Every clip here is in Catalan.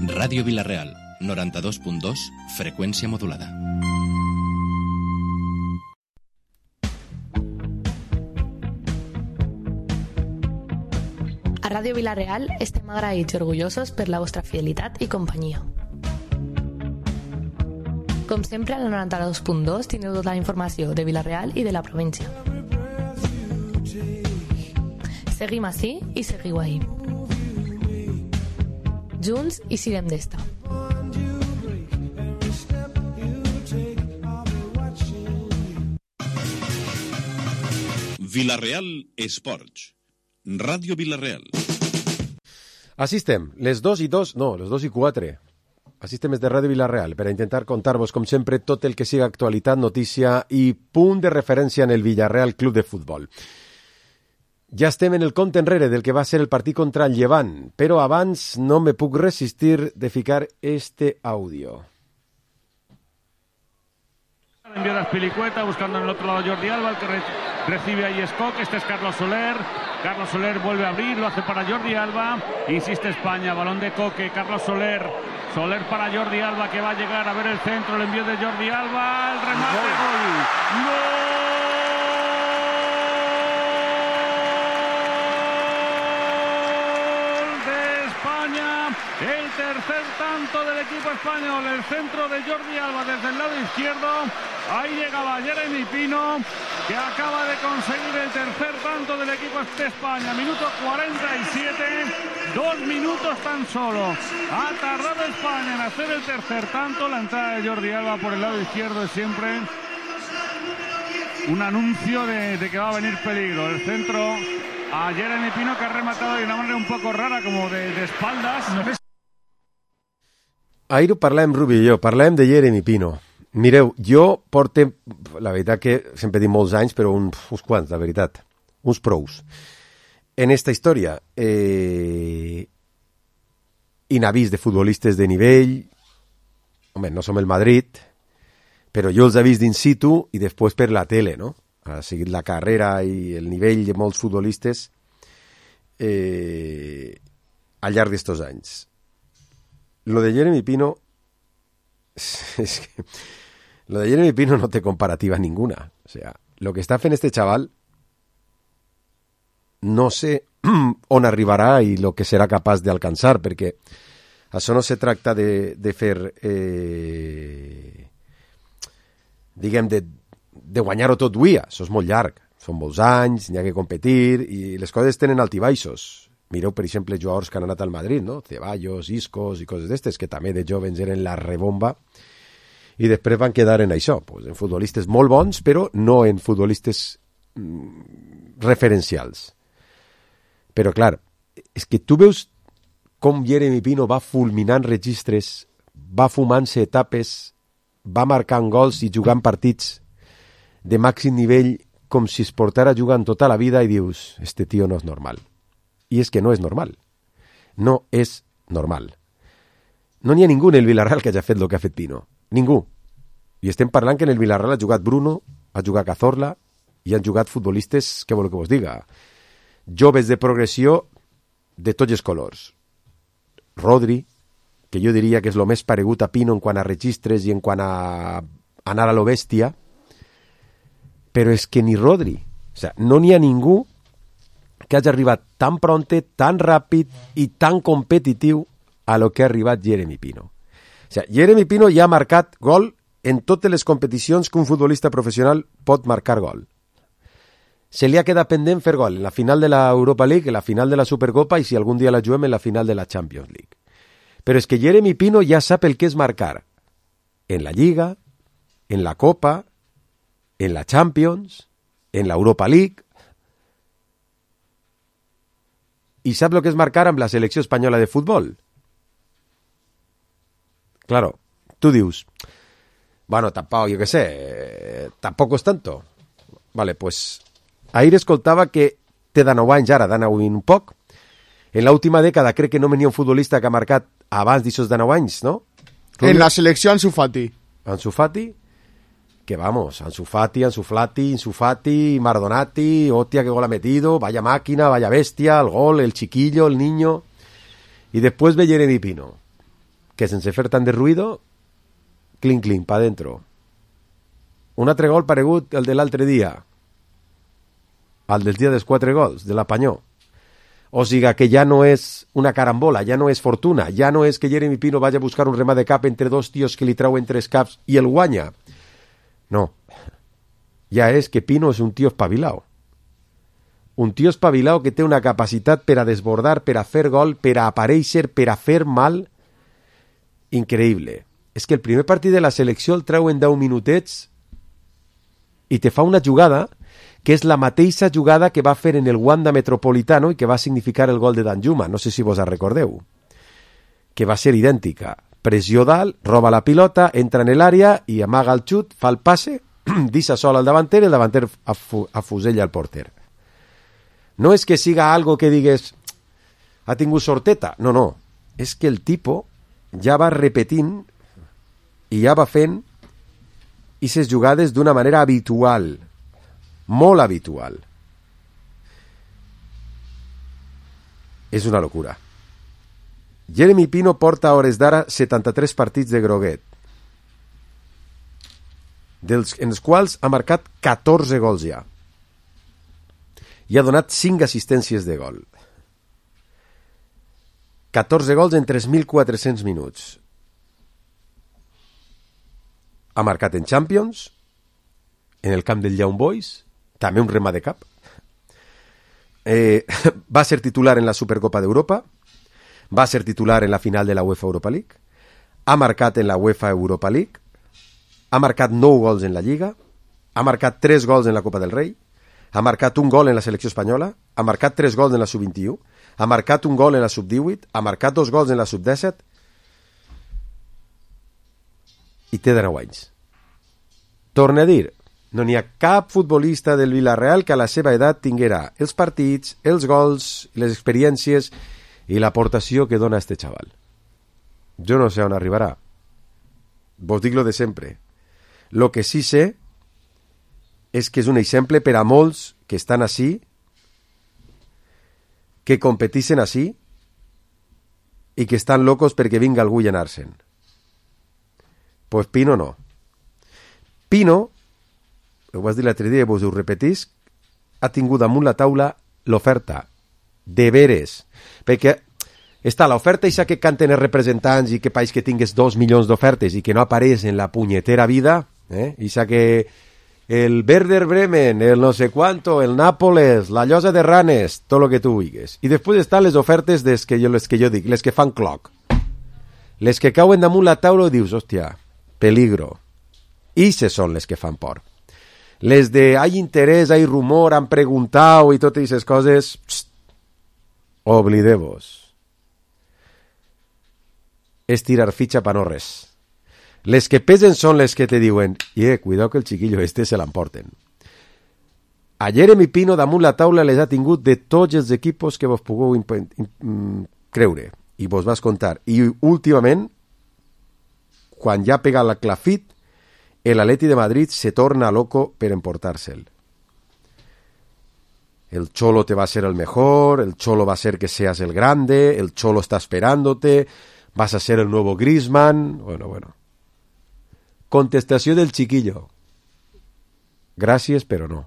Ràdio Vila-real, 92.2, freqüència modulada. A Ràdio Vila-real estem agraïts i orgullosos per la vostra fidelitat i companyia. Com sempre, a la 92.2 tindreu tota la informació de Vila-real i de la província. Seguim ací i seguiu ahí. Junts i siguem d'esta. Vila-real Esports. Ràdio Vila-real. Així estem, les 2:04. Així estem des de Ràdio Vila-real per a intentar contar-vos, com sempre, tot el que siga actualitat, notícia i punt de referència en el Villarreal Club de Futbol. Ja estem en el compte enrere del que va ser el partit contra el Llevant, però abans no me puc resistir de ficar este audio. Envía a Spilicueta, buscando en el otro lado Jordi Alba, el que recibe ahí Escoc. Este es Carlos Soler. Carlos Soler vuelve a abrir, lo hace para Jordi Alba. Insiste España, balón de Coque, Carlos Soler. Soler para Jordi Alba, que va a llegar a ver el centro, el envío de Jordi Alba, el remate, gol. ¡Gol! El tercer tanto del equipo español, el centro de Jordi Alba desde el lado izquierdo. Ahí llegaba Jeremy Pino, que acaba de conseguir el tercer tanto del equipo de España. Minuto 47, 2 minutos tan solo. Ha tardado España en hacer el tercer tanto. La entrada de Jordi Alba por el lado izquierdo es siempre un anuncio de que va a venir peligro. El centro a Jeremy Pino, que ha rematado de una manera un poco rara, como de espaldas. No sé. Ahir ho parlàvem, Rubi i jo, parlàvem de Jeremy Pino. Mireu, jo porto, la veritat que sempre dic molts anys, però uns quants, la veritat, uns prous. En esta història, inavís de futbolistes de nivell, home, no som el Madrid, però jo els he vist d'in situ i després per la tele, no? Ha seguit la carrera i el nivell de molts futbolistes al llarg d'estos anys. Lo de Jeremy Pino es que lo de Jeremy Pino no té comparativa ninguna. O sea, lo que està fent este chaval no sé on arribarà i lo que serà capaç d'alcançar, perquè això no se tracta de fer diguem de guanyar-ho tot dia. Això és molt llarg, són molts anys, n'hi ha que competir i les coses tenen altibaixos. Mireu, per exemple, jugadors que han anat al Madrid, no? Ceballos, Iscos i coses d'estes, que també de jovens eren la rebomba i després van quedar en això, pues, en futbolistes molt bons, però no en futbolistes referencials. Però, clar, és que tu veus com Jeremy Pino va fulminant registres, va fumant-se etapes, va marcant gols i jugant partits de màxim nivell com si es portara jugant tota la vida i dius, este tio no és normal. I és que no és normal. No és normal. No n'hi ha ningú en el Villarreal que hagi fet el que ha fet Pino. Ningú. I estem parlant que en el Villarreal ha jugat Bruno, ha jugat Cazorla i han jugat futbolistes, què vol que vos diga? Joves de progressió de tots els colors. Rodri, que jo diria que és el més paregut a Pino en quant a registres i en quant a anar a lo bèstia, però és que ni Rodri. O sea, no n'hi ha ningú que hagi arribat tan pronte, tan ràpid i tan competitiu a lo que ha arribat Jeremy Pino. O sigui, Jeremy Pino ja ha marcat gol en totes les competicions que un futbolista professional pot marcar gol. Se li ha quedat pendent fer gol en la final de l'Europa League, en la final de la Supercopa i si algun dia la juguem en la final de la Champions League. Però és que Jeremy Pino ja sap el que és marcar en la Lliga, en la Copa, en la Champions, en l'Europa League, i sap el que és marcar amb la selecció espanyola de futbol. Claro, tu dius, bueno, tampoc, jo què sé, tampoc és tanto. Vale, pues, ahir escoltava que té 19 anys ara, 19 un poc. En l'última dècada crec que no venia un futbolista que ha marcat abans d'aixòs 19 anys, no? En la selecció Ansu Fati. Ansu Fati, que vamos, Ansu Fati, Mardonati, hostia, que gol ha metido, vaya máquina, vaya bestia, el gol, el chiquillo, el niño. Y después ve Jeremy Pino. que sense fer tant de ruïdo, clink, clink, pa dentro. Un altre gol paregut el de l'altre dia, el del dia dels 4 gols, de l'Apanyó. O sigui que ja no és una carambola, ja no és fortuna, ja no és que Jeremy Pino vagi a buscar un remat de cap entre dos tios que li trauen 3 caps i el guanya. No. Ja és que Pino és un tio espavilao. Un tio espavilao que té una capacitat per a desbordar, per a fer gol, per a aparèixer, per a fer mal, increïble. És que el primer partit de la selecció el treuen 10 minutets i te fa una jugada que és la mateixa jugada que va fer en el Wanda Metropolitano i que va significar el gol de Danjuma, no sé si vos la recordeu, que va ser idèntica. Pressió dalt, roba la pilota, entra en l'àrea i amaga el xut, fa el passe, deixa sol al davanter i el davanter afusella el porter. No és que siga algo que digues ha tingut sorteta, no, és que el tipo ja va repetint i ja va fent aquestes jugades d'una manera habitual, molt habitual. És una locura. Jeremy Pino porta a hores d'ara 73 partits de groguet, en els quals ha marcat 14 gols ja. I ha donat 5 assistències de gol. 14 gols en 3.400 minuts. Ha marcat en Champions, en el camp del Young Boys, també un remat de cap. Va ser titular en la Supercopa d'Europa, va ser titular en la final de la UEFA Europa League, ha marcat en la UEFA Europa League, ha marcat 9 gols en la Lliga, ha marcat 3 gols en la Copa del Rei, ha marcat un gol en la selecció espanyola, ha marcat 3 gols en la Sub-21, ha marcat un gol en la Sub-18, ha marcat 2 gols en la Sub-17 i té 19 anys. Torna a dir, no n'hi ha cap futbolista del Villarreal que a la seva edat tinguera els partits, els gols, les experiències i l'aportació que dona este xaval. Jo no sé on arribarà. Vos dic lo de sempre. Lo que sí sé és que és un exemple per a molts que estan així, que competixen així i que estan locos perquè vinga algú a anar-se'n. Pues Pino no. Pino, ho vas dir l'altre dia i vos ho repetisc, ha tingut damunt la taula l'oferta. De veres. Perquè està l'oferta i que canten els representants i que país que tingues 2 milions d'ofertes i que no apareix en la punyetera vida, i que el Werder Bremen, el no sé cuánto, el Nápoles, la Llosa de Ranes, tot lo que tu vulguis. I després estan les ofertes les que jo dic, les que fan cloc. Les que cauen damunt la taula i dius, hòstia, peligro. Ixes són les que fan por. Les de hay interès, hay rumor, han preguntat i totes aquestes coses, oblideu-vos. És tirar fitxa pa no res. Les que pesen són les que te diuen cuidao que el chiquillo este se l'emporten. A Jeremy Pino damunt la taula les ha tingut de tots els equipos que vos pugueu creure i vos vas contar. I últimament, quan ja pega la clafit, l'Atleti de Madrid se torna loco per emportar-se'l. El Cholo te va a ser el mejor, el Cholo va a ser que seas el grande, el Cholo está esperándote, vas a ser el nuevo Griezmann. Bueno. Contestació del chiquillo. Gràcies, però no.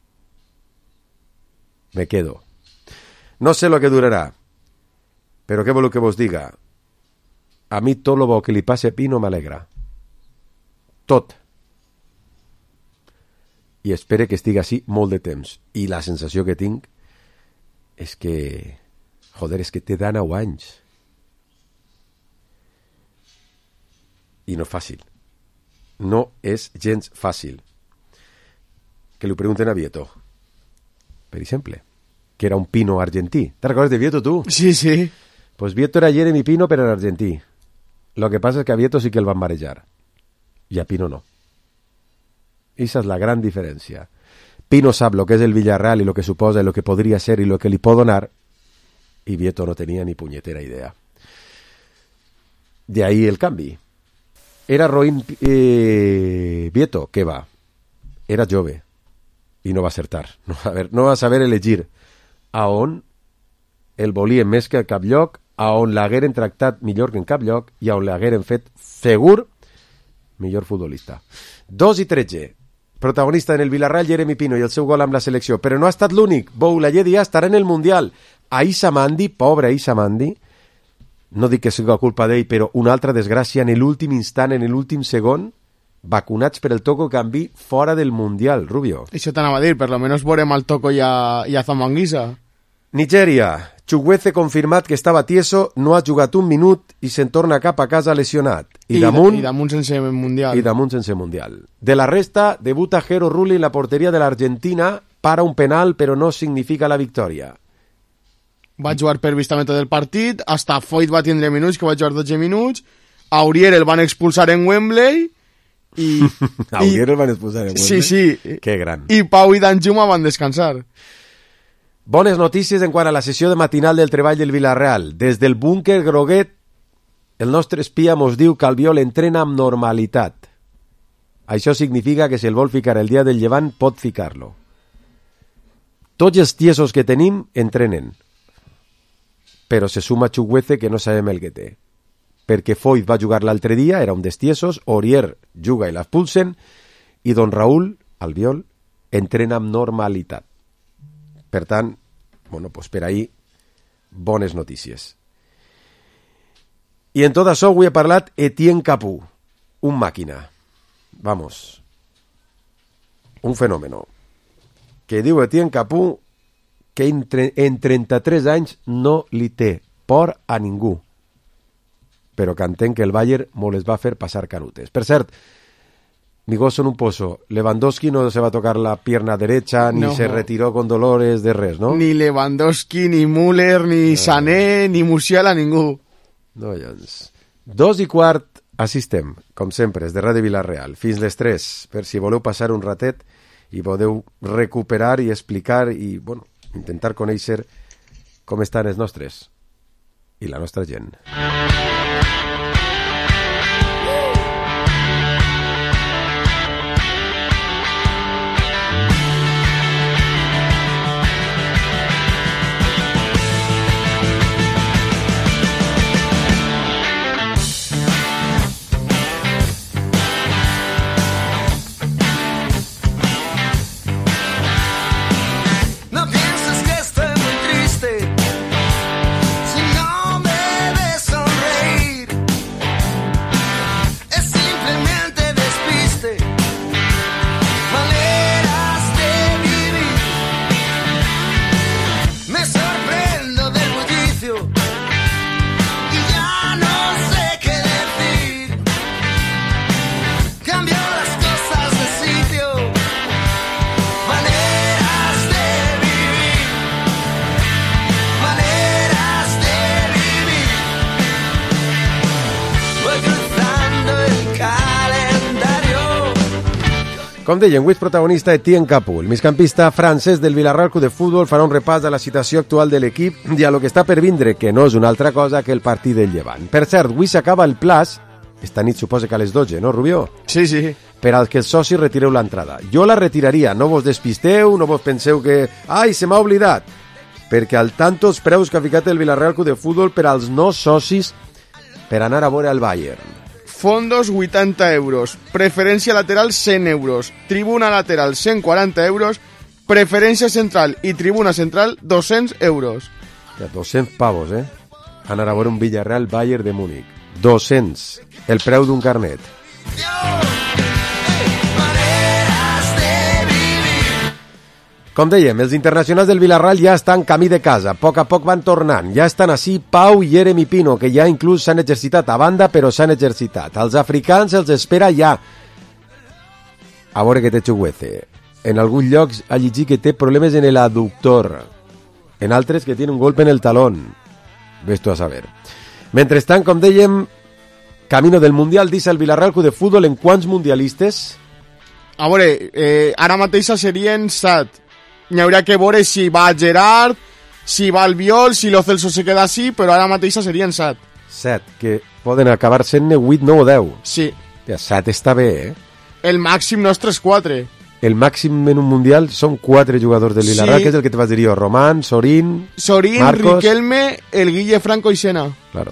Me quedo. No sé lo que durarà, però què voleu que vos diga? A mi tot lo bo que li passe a Pino m'alegra. Tot. I espero que estigui així molt de temps. I la sensació que tinc és que... Joder, és que té 19 anys. I no és fàcil. No és gens fàcil. Que li pregunten a Vieto, per exemple, que era un Pino argentí. ¿Te recordes de Vieto tú? Sí. Pues Vieto era Jeremy Pino, pero en argentí. Lo que pasa es que a Vieto sí que el van marejar. Y a Pino no. Esa es la gran diferència. Pino sap lo que és el Villarreal i lo que suposa i lo que podria ser i lo que li pot donar, i Vieto no tenia ni punyetera idea. De ahí el canvi. Era roïn Vieto, què va? Era jove i no va acertar. No va saber elegir a on el volien més que a cap lloc a on l'hagueren tractat millor que en cap lloc i a on l'hagueren fet segur millor futbolista. 2-13. Protagonista en el Villarreal, Jeremy Pino, i el seu gol amb la selecció. Però no ha estat l'únic. Boulaye Dia estarà en el Mundial. Aïssa Mandi, pobre Aïssa Mandi, no dic que sigui culpa d'ell, però una altra desgràcia en l'últim instant, en l'últim segon, vacunats per el Toco Canvi fora del Mundial, Rubio. Això t'anava a dir, per lo menos veurem al Toco i a Zamanguisa. Nigeria. Chukwueze confirmat que estava tieso, no ha jugat un minut i se'n torna cap a casa lesionat. I damunt sense Mundial. I damunt sense Mundial. De la resta, debuta Jero Rulli en la porteria de l'Argentina, para un penal, però no significa la victòria. Va jugar per vistament del partit, hasta Foyt va tindre minuts, que va jugar 12 minuts, Aurier el van expulsar en Wembley, i... Aurier el van expulsar en Wembley? Sí. Que gran. I Pau i Danjuma van descansar. Bones notícies en quant a la sessió de matinal del treball del Villarreal. Des del búnquer groguet, el nostre espia mos diu que Albiol entrena amb normalitat. Això significa que si el vol ficar el dia del Llevant, pot ficar-lo. Tots els tiesos que tenim entrenen. Però se suma Chukwueze, que no sabem el que té. Perquè Foyt va jugar l'altre dia, era un dels tiesos, Aurier juga i l'expulsen, i don Raúl, Albiol, entrena amb normalitat. Per tant, bueno, pues per ahí, bones notícies. I en tot això avui he parlat Etienne Capú, un màquina. Vamos, un fenòmeno. Que diu Etienne Capú que en 33 anys no li té por a ningú, però que entenc que el Bayern molt les va fer passar canutes. Per cert, mi gos son un pozo. Lewandowski no se va a tocar la pierna derecha, ni se retiró con dolores de res, ¿no? Ni Lewandowski, ni Müller, ni Sané, ni Musiala, ningú. No, doncs. 2:15, així estem, com sempre, és de Ràdio Vilareal. Fins les 3, per si voleu passar un ratet i podeu recuperar i explicar i, bueno, intentar conèixer com estan els nostres i la nostra gent. Com dèiem, avui és protagonista Etienne Capú. El migcampista francès del Villarreal Club de Futbol farà un repàs de la situació actual de l'equip i a lo que està per vindre, que no és una altra cosa que el partit del Llevant. Per cert, avui s'acaba el plaç, esta nit suposa que a les 12, no, Rubió? Sí, sí. Per als que els socis retireu l'entrada. Jo la retiraria, no vos despisteu, no vos penseu que... Ai, se m'ha oblidat! Perquè al tanto els preus que ha ficat el Villarreal Club de Futbol per als no socis per anar a veure el Bayern. Fondos 80 euros, preferència lateral 100 euros, tribuna lateral 140 euros, preferència central i tribuna central 200 euros. Ja, 200 pavos, eh? Anar a veure un Villarreal Bayern de Múnich. 200, el preu d'un carnet. Com dèiem, els internacionals del Villarreal ja estan camí de casa, a poc van tornant. Ja estan així Pau i Jeremy Pino, que ja inclús s'han exercitat a banda, però s'han exercitat. Els africans els espera ja. A veure què té Chukwueze. En alguns llocs ha llegit que té problemes en el aductor. En altres que tiene un golpe en el talón. Ves tu a saber. Mentrestant, com dèiem, camino del Mundial, dice el Villarreal Club de Futbol, en quants mundialistes? A veure, ara mateixa serien 7. N'hi hauria que veure si va Gerard, si va Albiol, si Lo Celso se queda així, però ara mateixa serien 7. 7, que poden acabar sent 8, 9 o 10. Sí. Ja, 7 està bé, eh? El màxim nostre és 4. el màxim en un mundial són 4 jugadors del Villarreal, que és el que te vas dir jo, Román, Sorín, Marcos... Riquelme, el Guille Franco y Sena. Claro.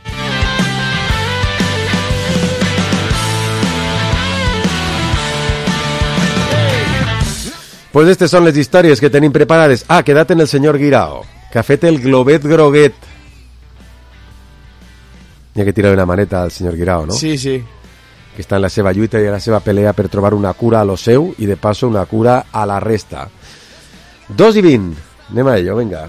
Pues aquestes són les històries que tenim preparades. Quedat en el senyor Guirao, que ha fet el globet groguet. Hi ha que tirar una maneta al senyor Guirao, no? Sí, sí. Que està en la seva lluita i a la seva pelea per trobar una cura a lo seu i de passo una cura a la resta. 2:20. Anem a ello, venga.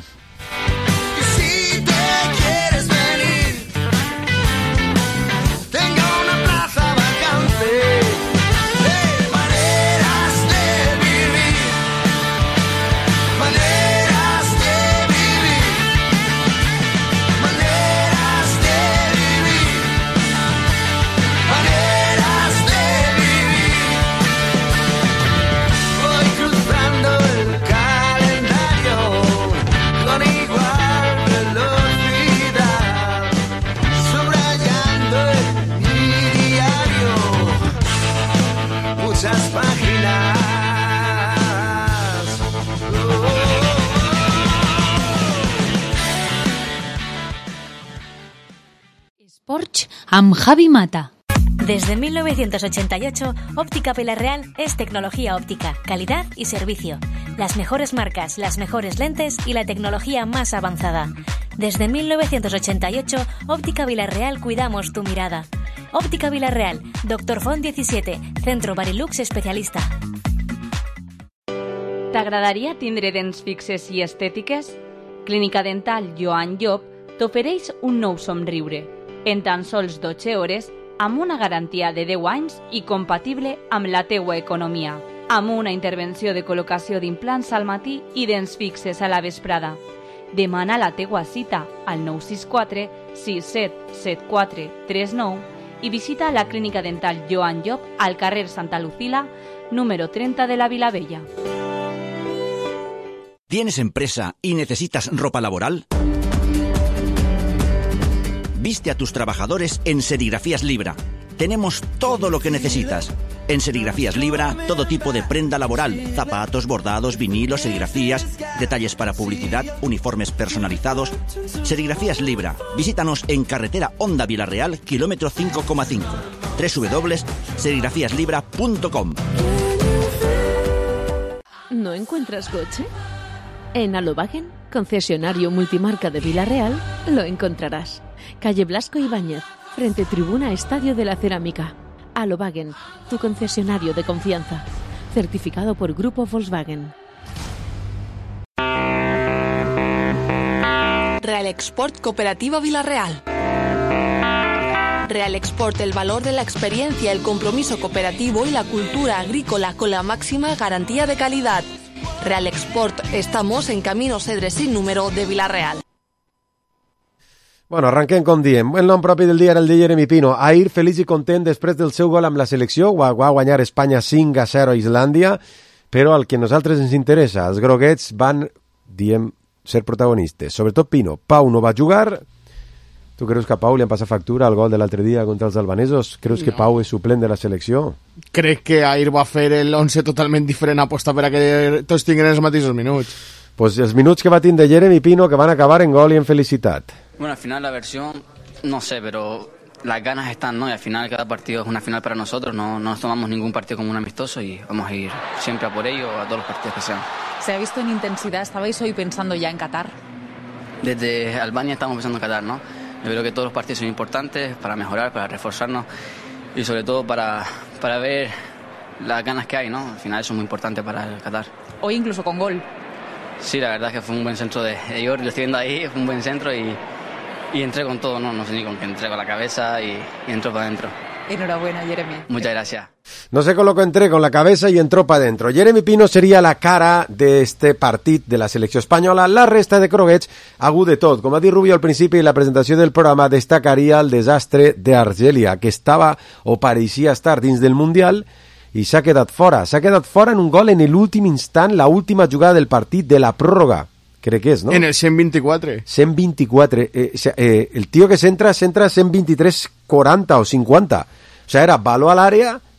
Sports amb Javi Mata. Desde 1988, Óptica Villarreal es tecnología óptica, calidad y servicio. Las mejores marcas, las mejores lentes y la tecnología más avanzada. Desde 1988, Óptica Villarreal cuidamos tu mirada. Óptica Villarreal, Dr. Font 17, Centro Barilux especialista. T'agradaria tindre dents fixes i estètiques? Clínica Dental Joan Llop t'ofereix un nou somriure. En tan sols 12 hores, amb una garantia de 10 anys i compatible amb la teua economia. Amb una intervenció de col·locació d'implants al matí i dents fixes a la vesprada. Demana la teua cita al 964 6774 39 i visita la Clínica Dental Joan Llop al carrer Santa Lucila, número 30 de la Vilavella. ¿Tienes empresa y necesitas ropa laboral? Viste a tus trabajadores en Serigrafías Libra. Tenemos todo lo que necesitas. En Serigrafías Libra, todo tipo de prenda laboral, zapatos, bordados, vinilos, serigrafías, detalles para publicidad, uniformes personalizados. Serigrafías Libra. Visítanos en carretera Honda Villarreal, kilómetro 5,5. www.serigrafiaslibra.com. ¿No encuentras coche? En Alobagen, concesionario multimarca de Villarreal, lo encontrarás. Calle Blasco Ibáñez, frente Tribuna Estadio de la Cerámica. Alobagen, tu concesionario de confianza. Certificado por Grupo Volkswagen. Real Export Cooperativa Villarreal. Real Export, el valor de la experiencia, el compromiso cooperativo y la cultura agrícola con la máxima garantía de calidad. Real Export, estamos en Camino Cedre sin número de Villarreal. Bueno, arrenquem com diem. El nom propi del dia era el de Jeremy Pino. Ahir, feliç i content després del seu gol amb la selecció, va guanyar Espanya 5-0 a Islàndia, però el que a nosaltres ens interessa, els groguets van, diem, ser protagonistes. Sobretot Pino. Pau no va jugar. Tu creus que a Pau li han passat factura al gol de l'altre dia contra els albanesos? Creus que Pau és suplent de la selecció? Crec que ahir va fer el 11 totalment diferent, apostar per a que tots tinguin els mateixos minuts. Pues els minuts que va tindre Jeremy Pino que van acabar en gol y en felicitat. Bueno, al final la versión, no sé, pero las ganas están, ¿no? Y al final cada partido es una final para nosotros, no nos tomamos ningún partido como un amistoso y vamos a ir siempre a por ello, a todos los partidos que sean. ¿Se ha visto en intensidad? ¿Estabais hoy pensando ya en Qatar? Desde Albania estamos pensando en Qatar, ¿no? Yo creo que todos los partidos son importantes para mejorar, para reforzarnos y sobre todo para ver las ganas que hay, ¿no? Al final eso es muy importante para el Qatar. Hoy incluso con gol. Sí, la verdad es que fue un buen centro de Jordi, lo estoy viendo ahí, fue un buen centro y entré con todo, no sé ni con qué, entré con la cabeza y entró para adentro. Enhorabuena, Jeremy. Muchas gracias. No sé con lo que entré con la cabeza y entró para adentro. Jeremy Pino seria la cara d'este partit de la selecció espanyola. La resta de croguets ha hagut de tot. Com ha dit Rubio al principi de la presentació del programa, destacaria el desastre d'Argèlia, que estava o pareixia estar dins del Mundial i s'ha quedat fora. S'ha quedat fora en un gol en l'últim instant, la última jugada del partit de la pròrroga. Crec que és, no? En el 124. 124. El tio que s'entra 123-40 o 50. O sea, era baló al área,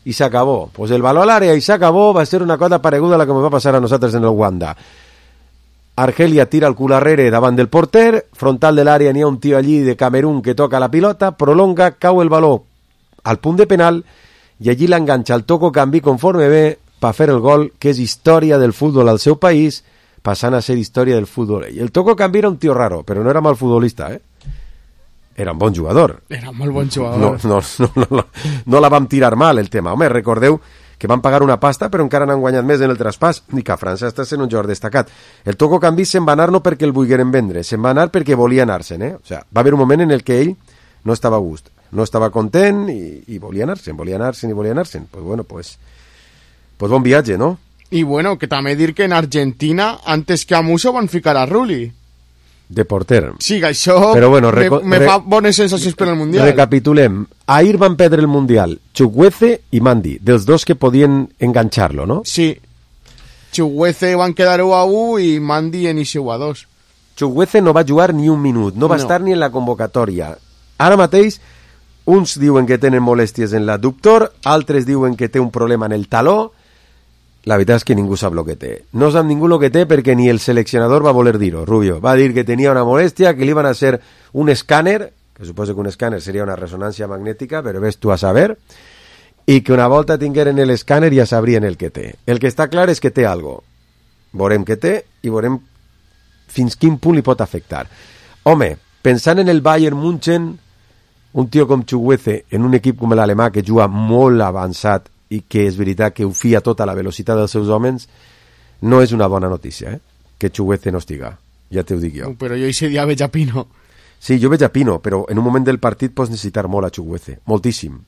y se acabó. Pues el baló al área y se acabó, va a ser una cosa pareguda a la que nos va a pasar a nosaltres en el Wanda. Argelia tira el cul arrere davant del porter, frontal de l'àrea n'hi ha un tio allí de Camerún que toca la pilota, prolonga, cau el baló al punt de penal i allí l'enganxa el Toko Cambi conforme ve per fer el gol, que és història del futbol al seu país, passant a ser història del futbol. I el Toko Cambi era un tio raro, però no era mal futbolista, Era un bon jugador. Era molt bon jugador. No la vam tirar mal, el tema. Home, recordeu que van pagar una pasta però encara n'han guanyat més en el traspàs i que a França està sent un jugador destacat. El Toko Cambi se'n va anar no perquè el volgueren vendre, se'n va anar perquè volia anar-se'n, O sea, va haver un moment en el que ell no estava a gust, no estava content i volia anar-se'n. Pues bueno, pues bon viatge, no? I bueno, que també dir que en Argentina, antes que a Musso van ficar a Rulli. De porter. Sí, que això però bueno, me fa bones sensacions per al Mundial. Recapitulem. Ahir van perdre el Mundial Chukwueze i Mandi, dels dos que podien enganxar-lo, no? Sí. Chukwueze van quedar 1-1 i Mandi en inici 1-2. Chukwueze no va jugar ni un minut, no va estar ni en la convocatòria. Ara mateix, uns diuen que tenen molèsties en l'adductor, altres diuen que té un problema en el taló. La veritat és que ningú sap el que té. No sap ningú el que té perquè ni el seleccionador va voler dir-ho, Rubio. Va dir que tenia una molèstia, que li van a hacer un escàner, que suposo que un escàner seria una resonància magnètica, però ves tu a saber, i que una volta tingueren l'escàner ja sabrien el que té. El que està clar és que té algo. Veurem què té i veurem fins quin punt li pot afectar. Home, pensant en el Bayern München, un tio com Chukwueze en un equip com l'alemà que juga molt avançat i que és veritat que ho fia tota la velocitat dels seus homes, no és una bona notícia, que Chukwueze no estiga, ja t'ho dic jo. Però jo aquest dia veig a Pino. Sí, jo veig a Pino, però en un moment del partit pots necessitar molt a Chukwueze, moltíssim.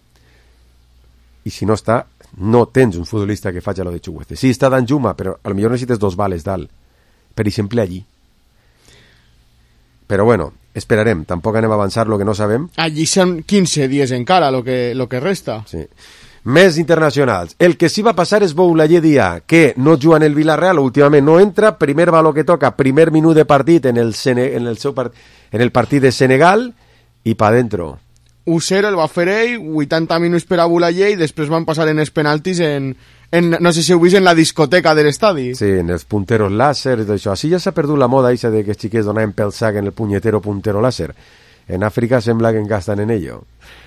I si no està, no tens un futbolista que faci lo de Chukwueze. Sí, està Danjuma, però a lo millor necessites dos vales dalt, per exemple allí. Però bueno, esperarem, tampoc anem a avançar lo que no sabem. Allí són 15 dies encara, lo que resta. Sí. Més internacionals. El que sí va passar és Boulaye Dia, que no juga en el Villarreal, últimament no entra, primer valor que toca, primer minut de partit en el partit de Senegal, i pa dentro. 1-0 el va fer ell, 80 minuts per a Boulaye, i després van passar en els penaltis no sé si heu vist en la discoteca de l'estadi. Sí, en els punteros láser i tot això. Així ja s'ha perdut la moda eixa de que els xiquets donaven pel sac en el punyetero puntero láser. En Àfrica sembla que engastan en ello.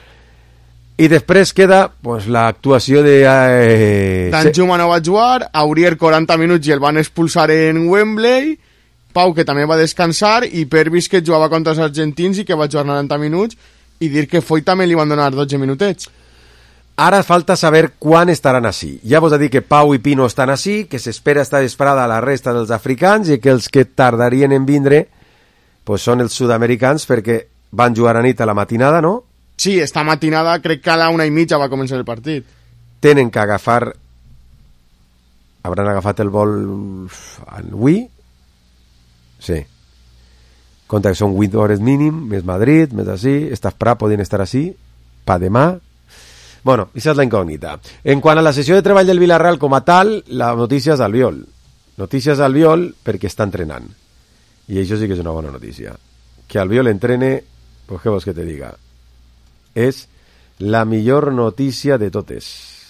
I després queda pues, l'actuació de... Danjuma no va jugar, Aurier 40 minuts i el van expulsar en Wembley, Pau que també va descansar i Pervis que jugava contra els argentins i que va jugar 90 minuts i dir que Foy també li van donar 12 minutets. Ara falta saber quan estaran així. Ja vos he dit que Pau i Pino estan així, que s'espera estar esperada a la resta dels africans i que els que tardarien en vindre pues, són els sud-americans perquè van jugar a nit a la matinada, no? Sí, esta matinada crec que a la 1:30 va començar el partit. Tenen que agafar... Hauran agafat el vol avui? Sí. Compte que són 8 hores mínim, més Madrid, més així, estas Prat podien estar així, pa demà. Bueno, aquesta és la incògnita. En quant a la sessió de treball del Villarreal com a tal, la notícia és Albiol. Notícies Albiol perquè està entrenant. I això sí que és una bona notícia. Que Albiol entrene, pues què vols que te diga? És la millor notícia de totes.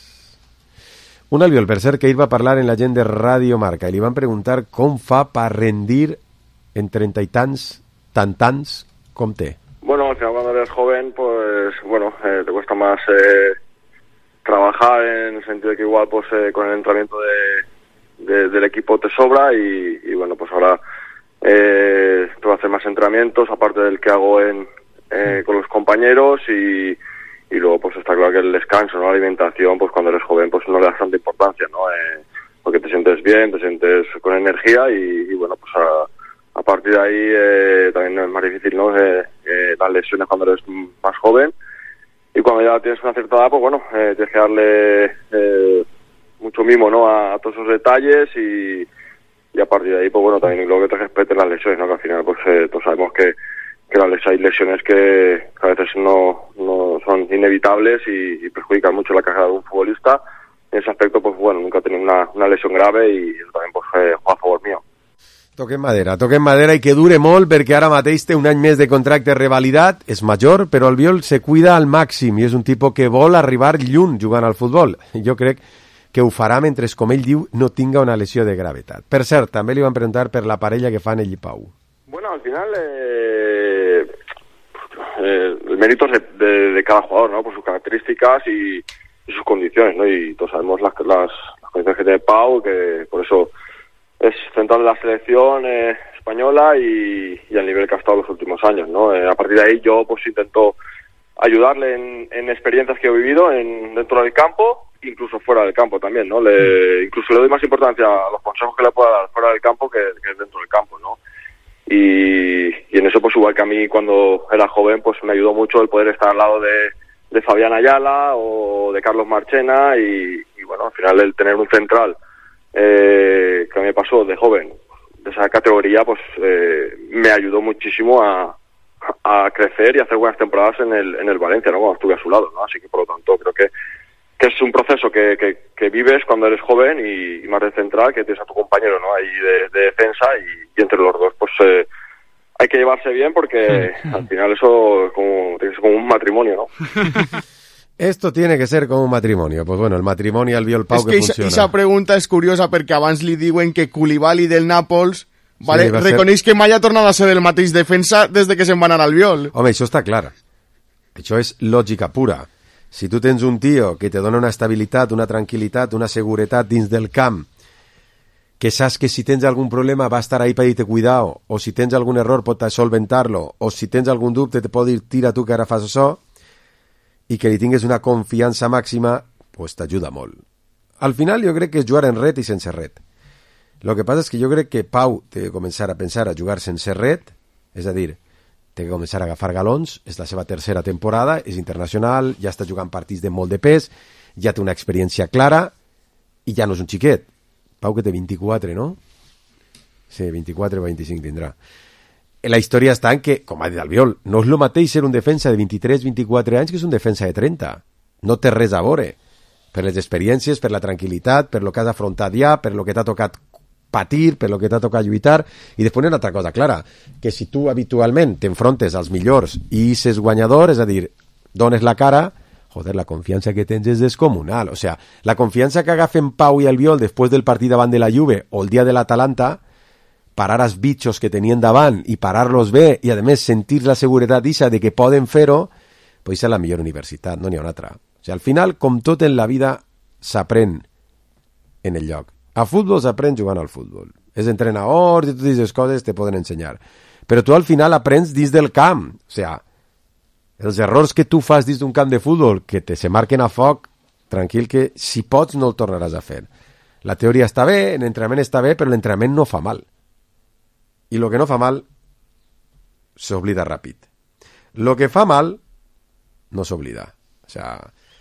Un Albiol, per cert, que ell va parlar en la gent de Radio Marca i li van preguntar com fa per rendir en 30 y tants com té. Bueno, al final cuando eres joven, pues bueno, te cuesta más trabajar en el sentido de que igual pues con el entrenamiento del equipo te sobra y bueno, pues ahora tengo que hacer más entrenamientos aparte del que hago con los compañeros y luego pues está claro que el descanso, ¿no? La alimentación, pues cuando eres joven pues no le das tanta importancia, ¿no? Porque te sientes bien, te sientes con energía y bueno, pues a partir de ahí también es más difícil, ¿no? Las lesiones cuando eres más joven y cuando ya tienes una cierta edad, pues bueno, tienes que darle mucho mimo, ¿no? A todos esos detalles y a partir de ahí, pues bueno, también luego que te respeten las lesiones, ¿no? Que al final, pues todos sabemos que hay lesiones que a veces no son inevitables y perjudican mucho la carrera de un futbolista. En ese aspecto, pues bueno, nunca he tenido una lesión grave y eso también pues juega a favor mío. Toquem madera i que dure molt, perquè ara mateix té un any més de contracte revalidat, és major, però Albiol se cuida al màxim i és un tipus que vol arribar lluny jugant al futbol. Jo crec que ho farà mentre, com ell diu, no tinga una lesió de gravetat. Per cert, també li van preguntar per la parella que fan ell i Pau. Bueno, al final el mérito es de cada jugador, ¿no? Por sus características y sus condiciones, ¿no? Y todos sabemos las condiciones que tiene Pau, que por eso es central de la selección española y al nivel que ha estado los últimos años, ¿no? A partir de ahí yo pues intento ayudarle en experiencias que he vivido dentro del campo, incluso fuera del campo también, ¿no? Incluso le doy más importancia a los consejos que le pueda dar fuera del campo que dentro del campo, ¿no? Y en eso pues igual que a mí cuando era joven pues me ayudó mucho el poder estar al lado de Fabián Ayala o de Carlos Marchena y bueno, al final el tener un central que a mí me pasó de joven de esa categoría pues me ayudó muchísimo a crecer y a hacer buenas temporadas en el Valencia, ¿no? Cuando estuve a su lado, ¿no? Así que por lo tanto creo que es un proceso que vives cuando eres joven y más de central, que tienes a tu compañero, ¿no? Ahí de defensa y entre los dos pues hay que llevarse bien porque al final eso tiene que ser como un matrimonio, ¿no? Esto tiene que ser como un matrimonio. Pues bueno, el matrimoni Albiol Pau que funciona. Esa pregunta és curiosa perquè abans li diuen que Koulibaly del Nàpols reconeix que mai ha tornat a ser el mateix defensa des de que se'n va anar al Albiol. Home, això està clar. Això és lògica pura. Si tu tens un tio que te dona una estabilitat, una tranquil·litat, una seguretat dins del camp, que saps que si tens algun problema va estar ahí per dir-te cuidao, o si tens algun error pot solventar-lo, o si tens algun dubte te pot dir tira tu que ara fas això, i que li tingues una confiança màxima, pues t'ajuda molt. Al final jo crec que és jugar en ret i sense ret. Lo que passa és que jo crec que Pau té que començar a pensar a jugar sense ret, és a dir, té que començar a agafar galons, és la seva tercera temporada, és internacional, ja està jugant partits de molt de pes, ja té una experiència clara i ja no és un xiquet. Pau que té 24, no? Sí, 24 o 25 tindrà. La història està en que, com ha dit Albiol, no és el mateix ser un defensa de 23-24 anys que és un defensa de 30. No té res a veure. Per les experiències, per la tranquil·litat, per lo que has afrontat ja, per lo que t'ha tocat patir, per lo que t'ha tocat lluitar. I després una altra cosa clara, que si tu habitualment t'enfrontes als millors i ses guanyador, és a dir, dones la cara, joder, la confiança que tens és descomunal. O sea, la confiança que agafen Pau i Albiol després del partit davant de la Juve o el dia de l'Atalanta, parar els bitxos que tenien davant i parar-los bé i a més sentir la seguretat d'eixa de que poden fer-ho, pues és la millor universitat, no n'hi ha una altra. O sigui, al final, com tot en la vida, s'aprèn en el lloc. A futbol s'aprèn jugant al futbol. És entrenador i totes aquestes coses te poden ensenyar. Però tu al final aprens dins del camp. O sigui, els errors que tu fas dins d'un camp de futbol que se marquen a foc, tranquil que si pots no el tornaràs a fer. La teoria està bé, l'entrenament està bé, però l'entrenament no fa mal. I lo que no fa mal s'oblida ràpid. Lo que fa mal no s'oblida. O sea,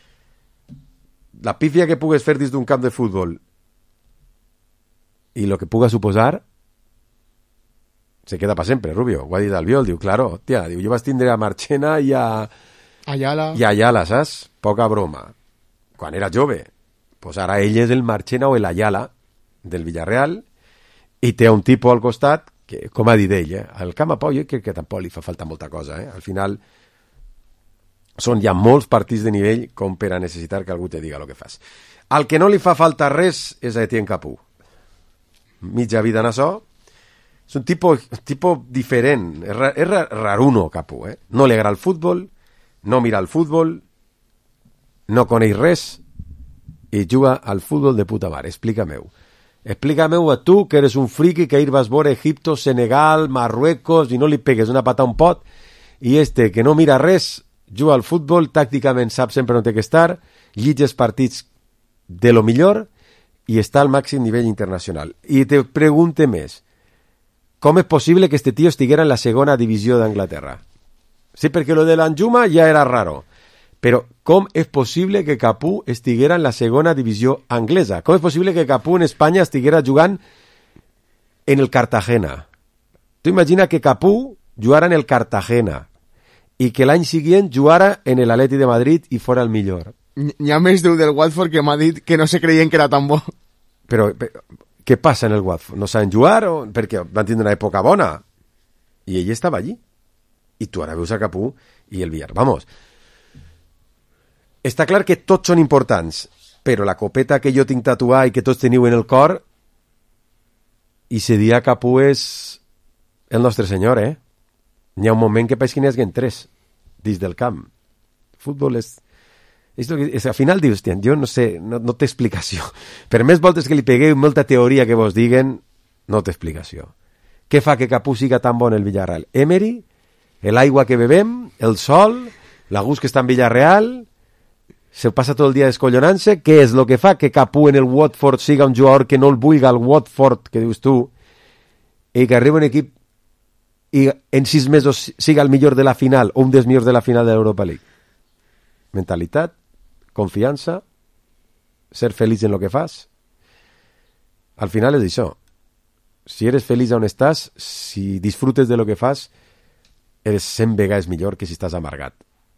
la pífia que pugues fer dins d'un camp de futbol i lo que puga suposar se queda para sempre, Rubio. Ho ha dit Albiol, diu, claro, hòstia, diu, jo vaig tindre a Marchena i a Ayala, saps? Poca broma. Quan era jove. Pues ara ell és el Marchena o el Ayala del Villarreal i té un tipus al costat que, com ha dit ell, al camp a Pau jo crec que tampoc li fa falta molta cosa. Al final són ja molts partits de nivell com per a necessitar que algú te diga el que fas. Al que no li fa falta res és a Etienne Capú. Mitja vida en això. És un tipus diferent. És raruno, Capú. No li agrada el futbol, no mira el futbol, no coneix res i juga al futbol de puta mare. Explica-m'ho. Explica-m'ho a tu, que eres un friqui que ahir vas veure Egipto, Senegal, Marruecos i no li pegues una pata a un pot i que no mira res, juga al futbol, tàcticament sap sempre on té que estar, llitges partits de lo millor i està al màxim nivell internacional. I te pregunte més, com és possible que este tío estiguera en la segona divisió d'Anglaterra? Sí, perquè lo de l'Anjuma ja era raro. Però com és possible que Capú estiguera en la segona divisió anglesa? Com és possible que Capú en Espanya estiguera jugant en el Cartagena? Tu imagina que Capú jugara en el Cartagena i que l'any següent jugara en el Atleti de Madrid i fora el millor. N'hi ha més d'un del Watford que m'ha dit que no se creien que era tan bo. Però què passa en el Watford? No saben jugar o perquè van tindre una època bona? I ell estava allí. I tu ara veus a Capú i el Villar. Vamos. Està clar que tots són importants, però la copeta que jo tinc tatuada i que tots teniu en el cor, i se dia Capú és el nostre senyor, eh? N'hi ha un moment que pareix que n'hi haguen 3 dins del camp. Futbol és al final dius, jo no sé, no té explicació. Per més voltes que li pegueu, molta teoria que vos diguen, no té explicació. Què fa que Capú siga tan bon el Villarreal? Emery, l'aigua que bebem, el sol, la gust que està en Villarreal, se passa tot el dia descollonant-se. Què és el que fa que Capú en el Watford siga un jugador que no el vulga el Watford, que dius tu, i que arriba un equip i en 6 mesos siga el millor de la final o un dels millors de la final de l'Europa League? Mentalitat, confiança, ser feliç en el que fas. Al final és això. Si eres feliç on estàs, si disfrutes de lo que fas, eres 100 vegades millor que si estàs amargat.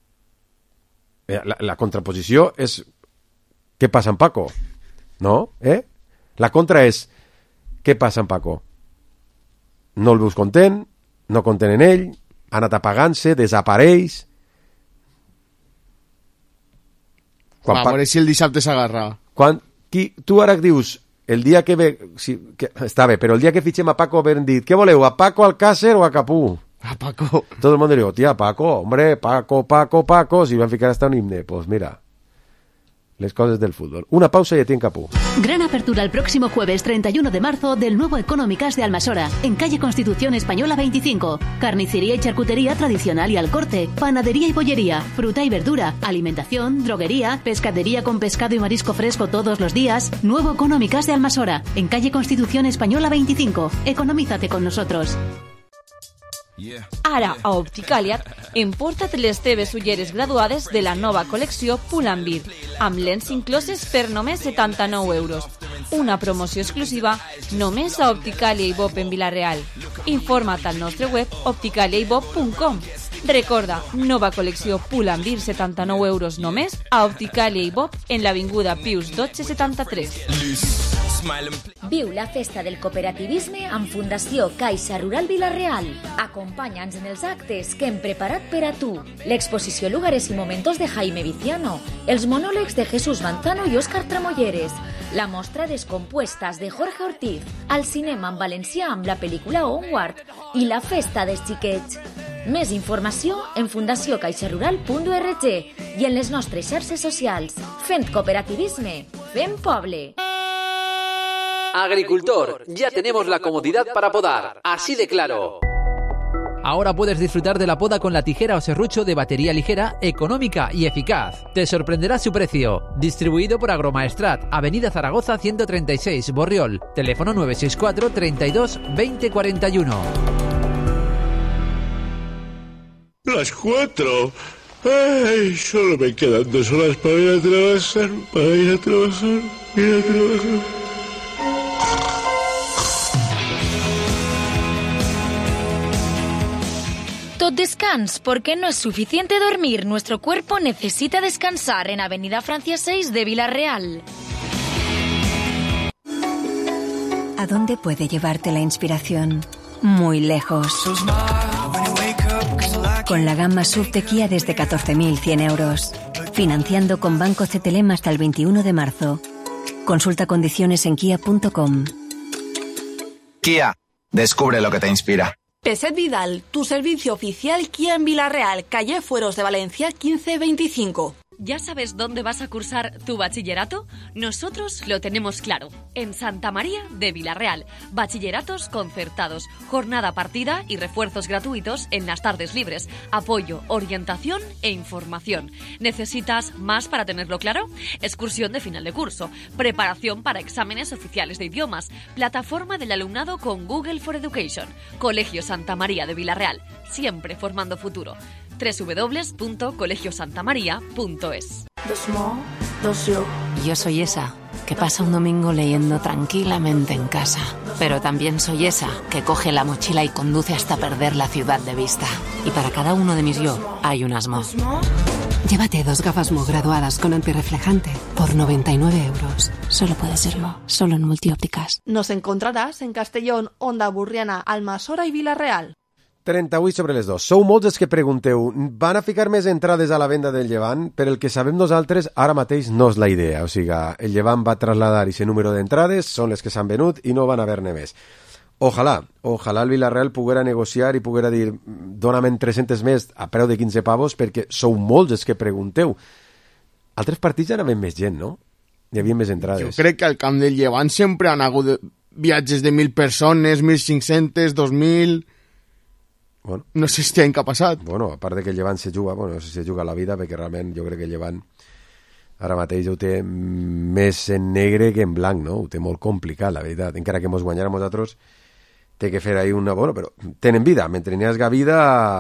La contraposició és què passa amb Paco? No? La contra és què passa amb Paco? No el veus content, no content en ell, ha anat apagant-se, desapareix. A veure si el dissabte s'agarra. Tu ara dius, el dia que ve... Sí, està bé, però el dia que fitxem a Paco haver dit, què voleu, a Paco Alcácer o a Capú? A Paco. Todo el mundo digo, tía, Paco, hombre, Paco, si van a ficar hasta un himne. Pues mira, les cosas del fútbol. Una pausa y ya tiene Capú. Gran apertura el próximo jueves 31 de marzo del nuevo Económicas de Almasora, en calle Constitución Española 25. Carnicería y charcutería tradicional y al corte, panadería y bollería, fruta y verdura, alimentación, droguería, pescadería con pescado y marisco fresco todos los días. Nuevo Económicas de Almasora, en calle Constitución Española 25. Economízate con nosotros. Ara, a Opticaliat, emporta't les teves ulleres graduades de la nova col·lecció Pull&Bear, amb lents incloses per només 79 euros. Una promoció exclusiva només a Opticalia i Bob en Vila-real. Informa't al nostre web opticaliaibob.com. Recorda, nova col·lecció Pull&Bear, 79 euros només a Opticalia i Bob en l'avinguda Pius 1273. Viu la festa del cooperativisme amb Fundació Caixa Rural Vila-real. Acompanya'ns en els actes que hem preparat per a tu. L'exposició Lugares y Momentos de Jaime Viciano, els monòlegs de Jesús Manzano i Òscar Tramolleres, la mostra Descompuestas de Jorge Ortiz, al cinema en valencià amb la pel·lícula Onward i la festa dels xiquets. Més informació en fundaciocaixarural.org i en les nostres xarxes socials. Fent cooperativisme, fent poble. Agricultor, ya tenemos la comodidad para podar, así de claro. Ahora puedes disfrutar de la poda con la tijera o serrucho de batería ligera, económica y eficaz. Te sorprenderá su precio. Distribuido por Agromaestrat, Avenida Zaragoza 136, Borriol. Teléfono 964 32 20 41. Las 4. Ay, solo me quedan 2 horas para ir a trabajar. Tot descans, porque no es suficiente dormir. Nuestro cuerpo necesita descansar en Avenida Francia 6 de Vila-real. ¿A dónde puede llevarte la inspiración? Muy lejos. Con la gama SUV de Kia desde 14.100 euros. Financiando con Banco CTLM hasta el 21 de marzo. Consulta condiciones en kia.com. Kia, descubre lo que te inspira. Peset Vidal, tu servicio oficial Kia en Vila-real, calle Fueros de Valencia 1525. ¿Ya sabes dónde vas a cursar tu bachillerato? Nosotros lo tenemos claro. En Santa María de Vila-real. Bachilleratos concertados, jornada partida y refuerzos gratuitos en las tardes libres. Apoyo, orientación e información. ¿Necesitas más para tenerlo claro? Excursión de final de curso. Preparación para exámenes oficiales de idiomas. Plataforma del alumnado con Google for Education. Colegio Santa María de Vila-real. Siempre formando futuro. www.colegiosantamaria.es. Yo soy esa que pasa un domingo leyendo tranquilamente en casa, pero también soy esa que coge la mochila y conduce hasta perder la ciudad de vista. Y para cada uno de mis yo hay un Asmo. Llévate 2 gafas Mo graduadas con antirreflejante por 99 euros. Solo puede ser Mo, solo en Multiópticas. Nos encontraràs en Castellón, Onda Burriana, Almassora i Vila-real. 38 sobre les 2. Sou molts els que pregunteu, van a ficar més entrades a la venda del Llevant? Per el que sabem nosaltres, ara mateix no és la idea. O sigui, el Llevant va trasladar aquest número d'entrades, són les que s'han venut i no van haver-ne més. Ojalà el Villarreal poguera negociar i poguera dir dóna'm 300 més a preu de 15 pavos, perquè sou molts els que pregunteu. Altres partits ja anaven més gent, no? Hi havia més entrades. Jo crec que al camp del Llevant sempre han hagut viatges de 1.000 persones, 1.500, 2.000... Bueno, no sé si què ha passat. Bueno, a part de que el Llevant se juga, no sé si se juga la vida, perquè realment jo crec que el Llevant ara mateix ho té més en negre que en blanc, no? Ho té molt complicat, la veritat. Encara que mos guanyarem nosaltres, té que fer ahí una... Bueno, però tenen vida. Mentre n'hi hagi vida,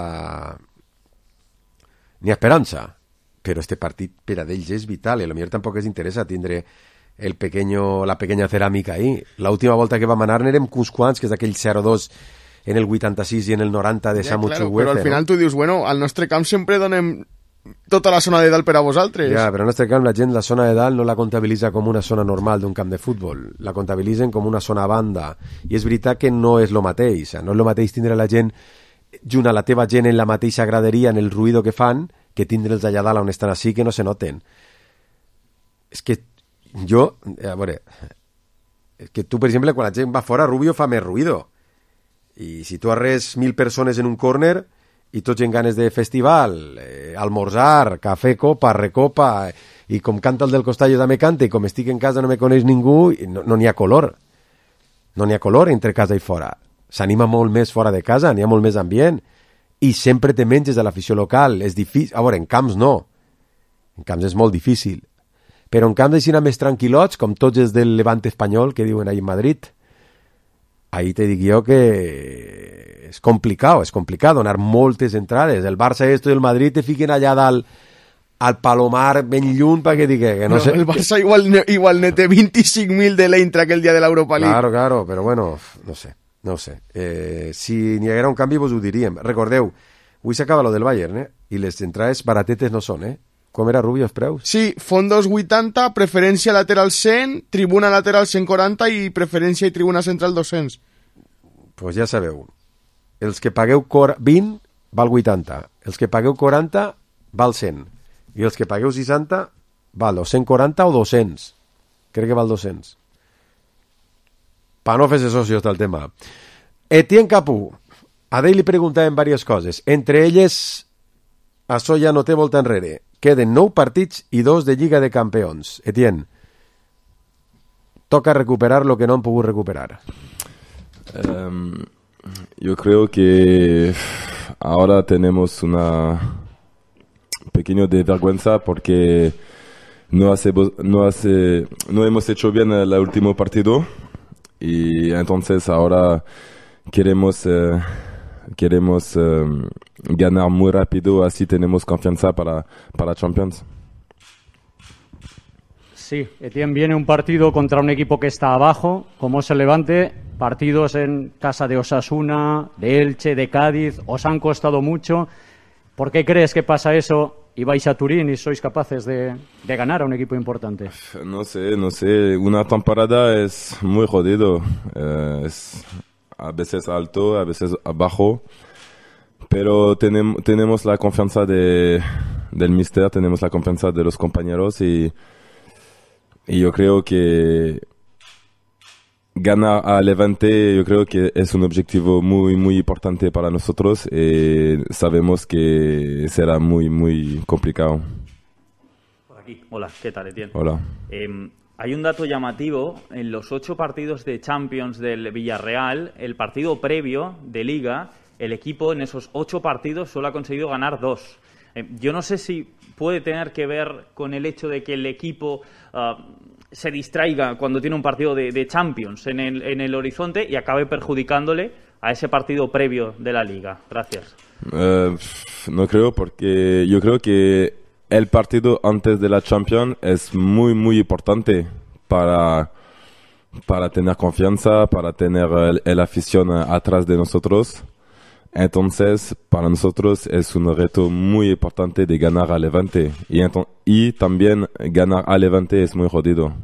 n'hi ha esperança. Però este partit per a d'ells és vital i a lo millor tampoc els interessa tindre la pequeña ceràmica ahí. L'última volta que vam anar n'érem uns quants, que és aquell 0-2 en el 86 i en el 90 de Samu Chukwueze. Però al final tu dius, bueno, al nostre camp sempre donem tota la zona de dalt per a vosaltres. Ja, però al nostre camp la gent la zona de dalt no la comptabilitza com una zona normal d'un camp de futbol, la comptabilitzen com una zona a banda, i és veritat que no és lo mateix, no és lo mateix tindre la gent junt a la teva gent en la mateixa graderia, en el ruïdo que fan, que tindre'ls allà dalt on estan així que no se noten. És que jo, a veure, és que tu, per exemple, quan la gent va fora, Rubio fa més ruïdo, i si tu arres 1.000 persones en un córner i tots en ganes de festival, almorzar, cafè, copa, recopa, i com canta el del costat jo també canta, i com estic en casa no me coneix ningú, no n'hi ha color. No n'hi ha color entre casa i fora. S'anima molt més fora de casa, n'hi ha molt més ambient, i sempre te menges de l'afició local. És difícil. A veure, en camps no. En camps és molt difícil. Però en camps així més tranquil·lots, com tots els del Levante espanyol que diuen ahí en Madrid, ahí te dic jo que és complicat donar moltes entrades. El Barça i el Madrid te fiquen allà dalt al Palomar ben lluny perquè digui que no sé... El Barça igual ne té 25.000 de l'Eintracht aquell dia de l'Europa League. Claro, però bueno, no sé. Si n'hi haguera un canvi vos ho diríem. Recordeu, avui s'acaba lo del Bayern, i les entrades baratetes no són, Com era, Rubio, els preus? Sí, fondos 80, preferència lateral 100, tribuna lateral 140 i preferència i tribuna central 200. Pues ja sabeu, els que pagueu 20 val 80, els que pagueu 40 val 100, i els que pagueu 60 val 140 o 200. Crec que val 200. Pa no fer-se socios del tema. Etienne Capú, a ell li preguntaven diverses coses, entre elles, això ja no té volta enrere. Queden 9 partits i 2 de Lliga de Campeons. Etienne, toca recuperar lo que no han podido recuperar. Yo creo que ahora tenemos una pequeño de vergüenza porque no hemos hecho bien el último partido y entonces ahora queremos ganar muy rápido, así tenemos confianza para Champions. Sí, Etienne, viene un partido contra un equipo que está abajo, como es el Levante, partidos en casa de Osasuna, de Elche, de Cádiz, os han costado mucho. ¿Por qué crees que pasa eso y vais a Turín y sois capaces de ganar a un equipo importante? No sé, una temporada es muy jodido, es a veces alto, a veces abajo. Pero tenemos la confianza del míster, tenemos la confianza de los compañeros y yo creo que ganar a Levante, yo creo que es un objetivo muy, muy importante para nosotros y sabemos que será muy, muy complicado. Por aquí. Hola, ¿qué tal, Etienne? Hola. Hay un dato llamativo, en los 8 partidos de Champions del Villarreal, el partido previo de Liga, el equipo en esos 8 partidos solo ha conseguido ganar 2. Yo no sé si puede tener que ver con el hecho de que el equipo se distraiga cuando tiene un partido de Champions en el horizonte y acabe perjudicándole a ese partido previo de la Liga. Gracias. No creo, porque yo creo que el partido antes de la Champions es muy, muy importante para tener confianza, para tener el afición atrás de nosotros. Entonces, para nosotros es un reto muy importante de ganar a Levante. Y también ganar a Levante es muy jodido.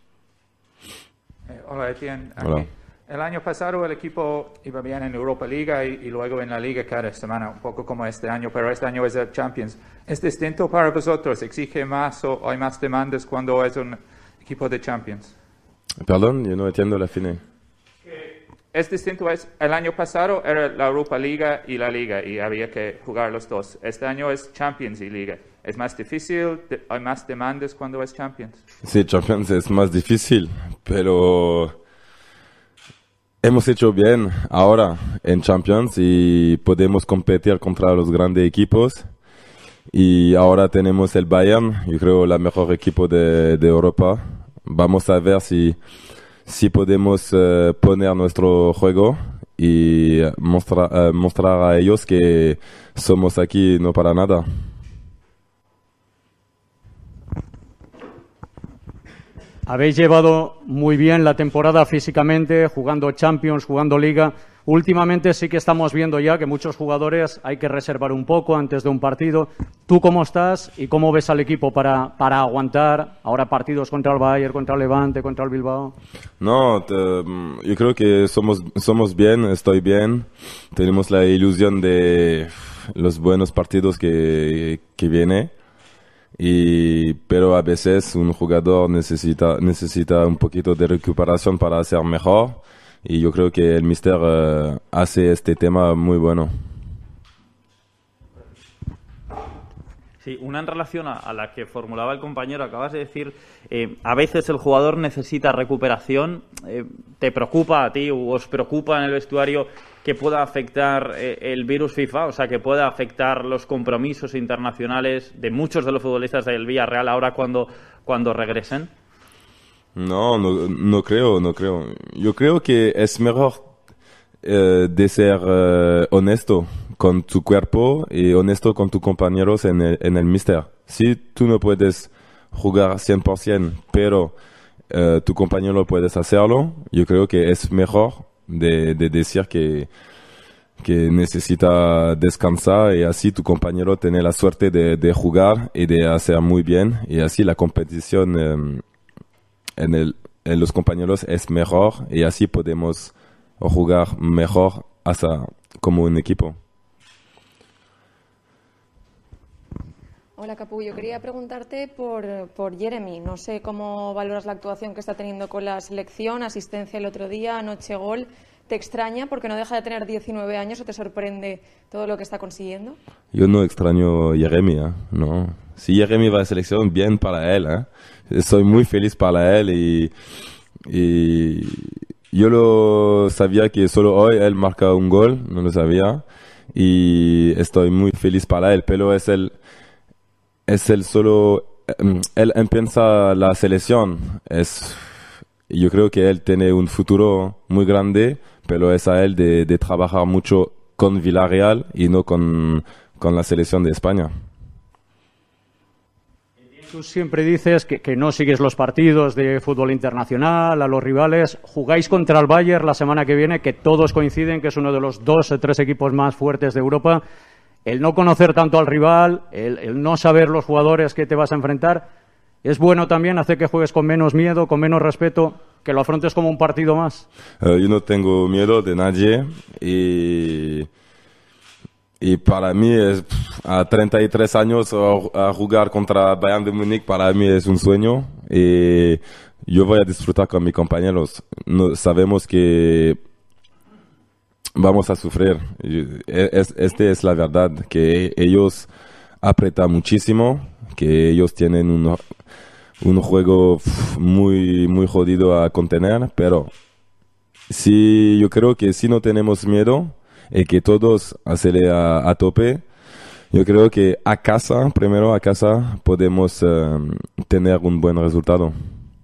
Hola, Etienne. Hola. El año pasado el equipo iba bien en Europa Liga y luego en la Liga cada semana, un poco como este año, pero este año es el Champions. ¿Es distinto para vosotros? ¿Exige más o hay más demandas cuando es un equipo de Champions? Perdón, yo no entiendo la fine. Es distinto, el año pasado era la Europa Liga y la Liga y había que jugar los dos. Este año es Champions y Liga. ¿Es más difícil? ¿Hay más demandas cuando es Champions? Sí, Champions es más difícil, pero hemos hecho bien ahora en Champions y podemos competir contra los grandes equipos. Y ahora tenemos el Bayern, yo creo el mejor equipo de Europa. Vamos a ver si podemos poner nuestro juego y mostrar a ellos que somos aquí no para nada. Habéis llevado muy bien la temporada físicamente, jugando Champions, jugando Liga. Últimamente sí que estamos viendo ya que muchos jugadores hay que reservar un poco antes de un partido. ¿Tú cómo estás y cómo ves al equipo para aguantar ahora partidos contra el Bayern, contra el Levante, contra el Bilbao? No, yo creo que somos bien, estoy bien. Tenemos la ilusión de los buenos partidos que viene. Pero a veces un jugador necesita un poquito de recuperación para ser mejor. Y yo creo que el míster hace este tema muy bueno. Sí, una en relación a la que formulaba el compañero, acabas de decir, a veces el jugador necesita recuperación. ¿Te preocupa a ti o os preocupa en el vestuario que pueda afectar el virus FIFA? O sea, que pueda afectar los compromisos internacionales de muchos de los futbolistas del Villarreal ahora cuando regresen. No creo. Yo creo que es mejor de ser honesto con tu cuerpo y honesto con tus compañeros en el míster. Si tú no puedes jugar 100%, pero tu compañero puedes hacerlo, yo creo que es mejor de decir que necesita descansar y así tu compañero tiene la suerte de jugar y de hacer muy bien y así la competición en los compañeros es mejor y así podemos jugar mejor hasta como un equipo. Hola Capu, yo quería preguntarte por Jeremy. No sé cómo valoras la actuación que está teniendo con la selección, asistencia el otro día, anoche gol. ¿Te extraña porque no deja de tener 19 años o te sorprende todo lo que está consiguiendo? Yo no extraño a Jeremy, no. Si Jeremy va a selección, bien para él, Soy muy feliz para él y yo lo sabía que solo hoy él marca un gol, no lo sabía y estoy muy feliz para él, pero es el solo, él empieza la selección, yo creo que él tiene un futuro muy grande, pero es a él de trabajar mucho con Villarreal y no con la selección de España. Tú siempre dices que no sigues los partidos de fútbol internacional, a los rivales. Jugáis contra el Bayern la semana que viene, que todos coinciden que es uno de los 2 o 3 equipos más fuertes de Europa. El no conocer tanto al rival, el no saber los jugadores que te vas a enfrentar, es bueno también, hace que juegues con menos miedo, con menos respeto, que lo afrontes como un partido más. Yo no tengo miedo de nadie y para mí a 33 años a jugar contra Bayern de Múnich para mí es un sueño y yo voy a disfrutar con mis compañeros. Sabemos que vamos a sufrir. Esta es la verdad, que ellos apretan muchísimo, que ellos tienen un juego muy, muy jodido a contener, pero yo creo que si no tenemos miedo y que todos hacen a tope, yo creo que primero a casa podemos tener un buen resultado.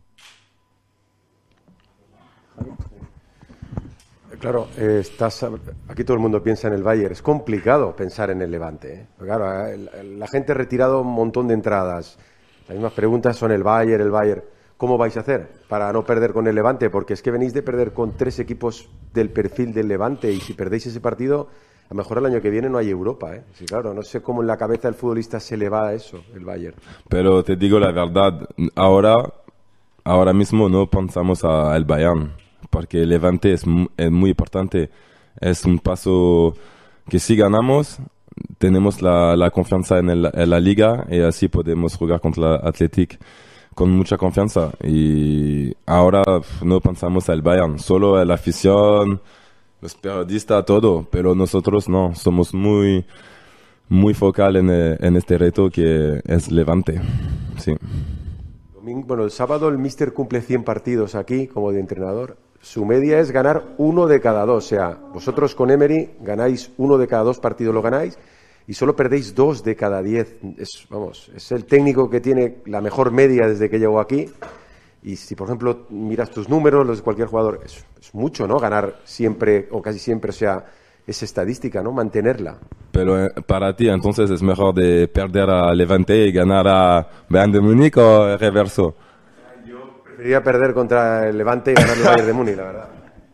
Claro, aquí todo el mundo piensa en el Bayern. Es complicado pensar en el Levante, Claro, la gente ha retirado un montón de entradas. Las mismas preguntas son el Bayern. ¿Cómo vais a hacer para no perder con el Levante? Porque es que venís de perder con 3 equipos del perfil del Levante y si perdéis ese partido a lo mejor el año que viene no hay Europa, ¿eh? Sí, claro, no sé cómo en la cabeza del futbolista se le va a eso, el Bayern. Pero te digo la verdad, ahora mismo no pensamos al Bayern, porque el Levante es muy importante. Es un paso que si ganamos, tenemos la confianza en la liga y así podemos jugar contra el Athletic con mucha confianza. Y ahora no pensamos al Bayern, solo la afición, los periodistas, todo, pero nosotros no, somos muy focal en este reto que es Levante. Sí. Bueno, el sábado el míster cumple 100 partidos aquí como de entrenador. Su media es ganar 1 de cada 2. O sea, vosotros con Emery ganáis 1 de cada 2 partidos, lo ganáis, y solo perdéis 2 de cada 10. Es el técnico que tiene la mejor media desde que llegó aquí. Y si, por ejemplo, miras tus números, los de cualquier jugador, es mucho, ¿no? Ganar siempre o casi siempre, o sea, es estadística, ¿no? Mantenerla. Pero para ti, entonces, ¿es mejor de perder a Levante y ganar a Bayern de Múnich o el reverso? Yo preferiría perder contra el Levante y ganar el Bayern de Múnich, la verdad.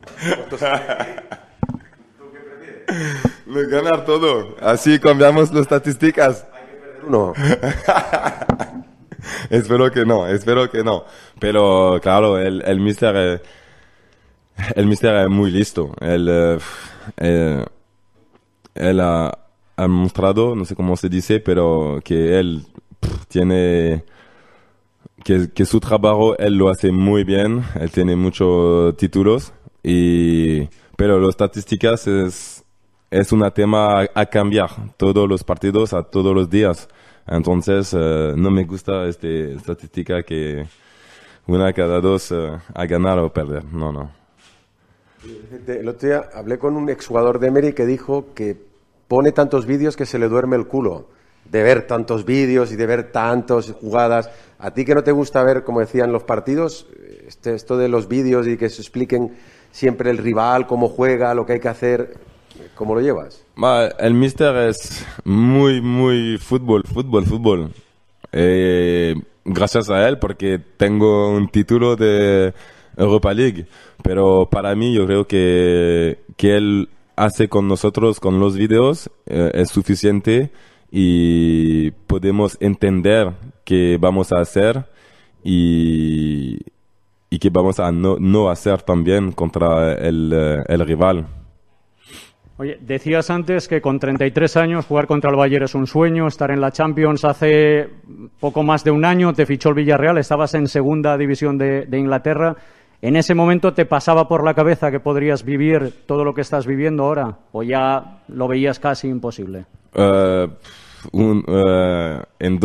¿Tú qué prefieres? Ganar todo. Así cambiamos las estadísticas. Hay que perder uno. Espero que no. Pero, claro, el míster es muy listo. Él ha mostrado, no sé cómo se dice, pero que él tiene que su trabajo él lo hace muy bien. Él tiene muchos títulos pero las estadísticas es un tema a cambiar todos los partidos, a todos los días. Entonces no me gusta esta estadística que 1 de cada 2 a ganar o perder. No. El otro día hablé con un exjugador de Emery que dijo que pone tantos vídeos que se le duerme el culo de ver tantos vídeos y de ver tantas jugadas. ¿A ti que no te gusta ver, como decían, los partidos, esto de los vídeos y que se expliquen siempre el rival, cómo juega, lo que hay que hacer, cómo lo llevas? El míster es muy fútbol. Gracias a él, porque tengo un título de Europa League, pero para mí yo creo que él hace con nosotros, con los vídeos, es suficiente y podemos entender qué vamos a hacer y qué vamos a no hacer también contra el rival. Oye, decías antes que con 33 años jugar contra el Bayern es un sueño, estar en la Champions. Hace poco más de un año te fichó el Villarreal, estabas en segunda división de Inglaterra. ¿En ese momento te pasaba por la cabeza que podrías vivir todo lo que estás viviendo ahora? ¿O ya lo veías casi imposible? En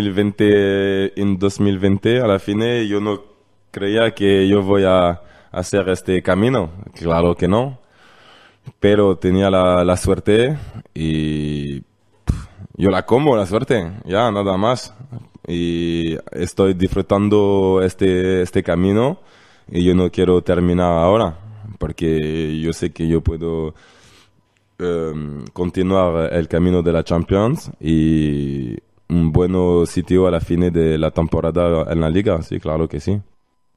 2020 a la fin yo no creía que yo voy a hacer este camino. Claro que no. Pero tenía la suerte y yo la como, la suerte, ya, nada más. Y estoy disfrutando este camino y yo no quiero terminar ahora, porque yo sé que yo puedo continuar el camino de la Champions y un buen sitio a la fin de la temporada en la Liga, sí, claro que sí.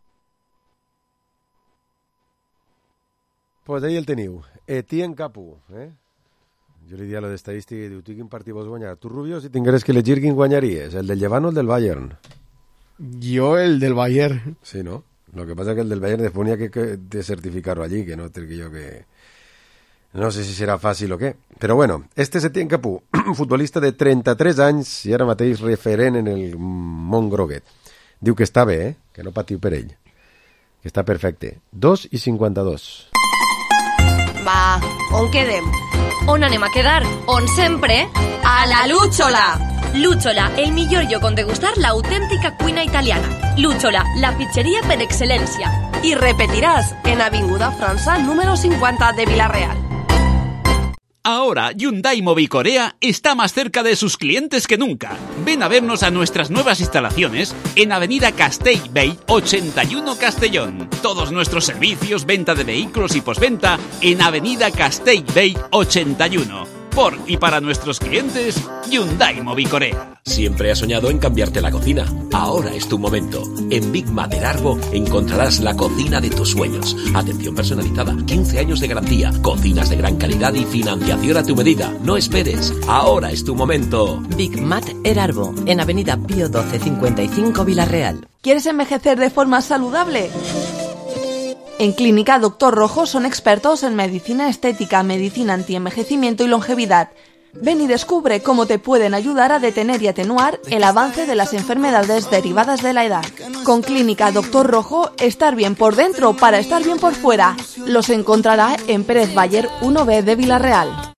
Pues ahí el teniu. Etienne Capu, Jo li dia lo d'estadística i diu, tu quin partit vols guanyar? Tu, Rubio, si tingueres que elegir, quin guanyaries? ¿El del Llevant o el del Bayern? Yo el del Bayern. Sí, ¿no? Lo que pasa es que el del Bayern después tenía que certificarlo allí, que no que yo que... No sé si serà fàcil o què. Però bueno, este és Etienne Capu, futbolista de 33 anys i ara mateix referent en el món groguet. Diu que està bé, que no patiu per ell. Que està perfecte. 2:52. Va, on quedem? On anem a quedar? On sempre? A la Lucciola! Lucciola, el millor lloc on degustar l'autèntica cuina italiana. Lucciola, la pizzeria per excel·lència. I repetiràs en Avinguda França número 50 de Vila-real. Ahora, Hyundai Mobicorea está más cerca de sus clientes que nunca. Ven a vernos a nuestras nuevas instalaciones en Avenida Castellbell 81 Castellón. Todos nuestros servicios, venta de vehículos y postventa en Avenida Castellbell 81. Por y para nuestros clientes, Hyundai Movicorea. Siempre has soñado en cambiarte la cocina. Ahora es tu momento. En Big Mat del Arbo encontrarás la cocina de tus sueños. Atención personalizada, 15 años de garantía, cocinas de gran calidad y financiación a tu medida. No esperes. Ahora es tu momento. Big Mat El Arbo, en Avenida Pío 12 55 Villarreal. ¿Quieres envejecer de forma saludable? En Clínica Dr. Rojo son expertos en medicina estética, medicina antienvejecimiento y longevidad. Ven y descubre cómo te pueden ayudar a detener y atenuar el avance de las enfermedades derivadas de la edad. Con Clínica Dr. Rojo, estar bien por dentro para estar bien por fuera. Los encontrará en Pérez Bayer 1B de Villarreal.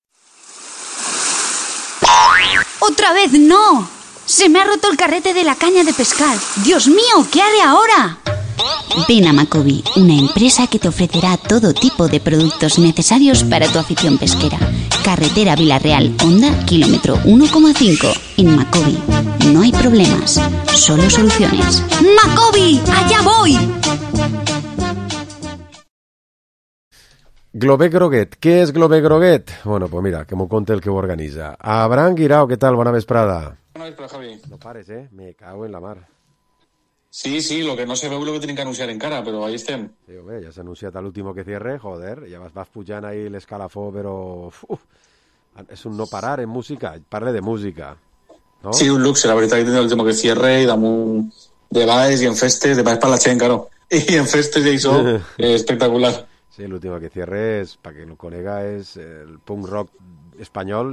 ¡Otra vez no! ¡Se me ha roto el carrete de la caña de pescar! ¡Dios mío! ¿Qué haré ahora? Ven a Macobi, una empresa que te ofrecerá todo tipo de productos necesarios para tu afición pesquera. Carretera Villarreal, Honda, kilómetro 1,5. En Macobi no hay problemas, solo soluciones. ¡Macobi! ¡Allá voy! Globet Groguet. Què és Globet Groguet? Bueno, pues mira, que m'ho conte el que ho organitza. Abraham Guirao, què tal? Bona vesprada. Bona vesprada, Javi. No pares, me cago en la mar. Sí, lo que no se veu lo que tienen que anunciar encara, però ahí estem. Sí, home, ja s'ha anunciat l'último que cierre, joder, ja vas pujant ahí l'escalafó, però... és un no parar en música, parle de música, no? Sí, un luxe, la veritat que tindrà l'último que cierre i damunt de baix i en festes, de baix per la gent, claro, i en festes i això, espectacular. Sí, l'último que cierre és, para que lo conega, és el punk rock espanyol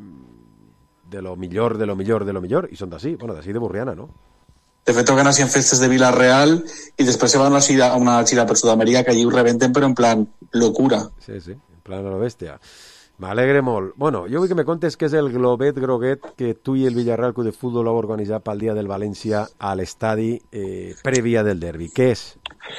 de lo millor, i són d'ací, bueno, d'ací de Burriana, no? De fet, toquen así en festes de Villarreal y después se van a una gira per Sudamérica que allí ho rebenten, però en plan locura. Sí, en plan a lo bestia. M'alegre molt. Bueno, jo vull que me contes què és el Globet Groguet que tu i el Villarreal Club de Futbol heu organitzat pel dia del València a l'estadi prèvia del derbi. Què és?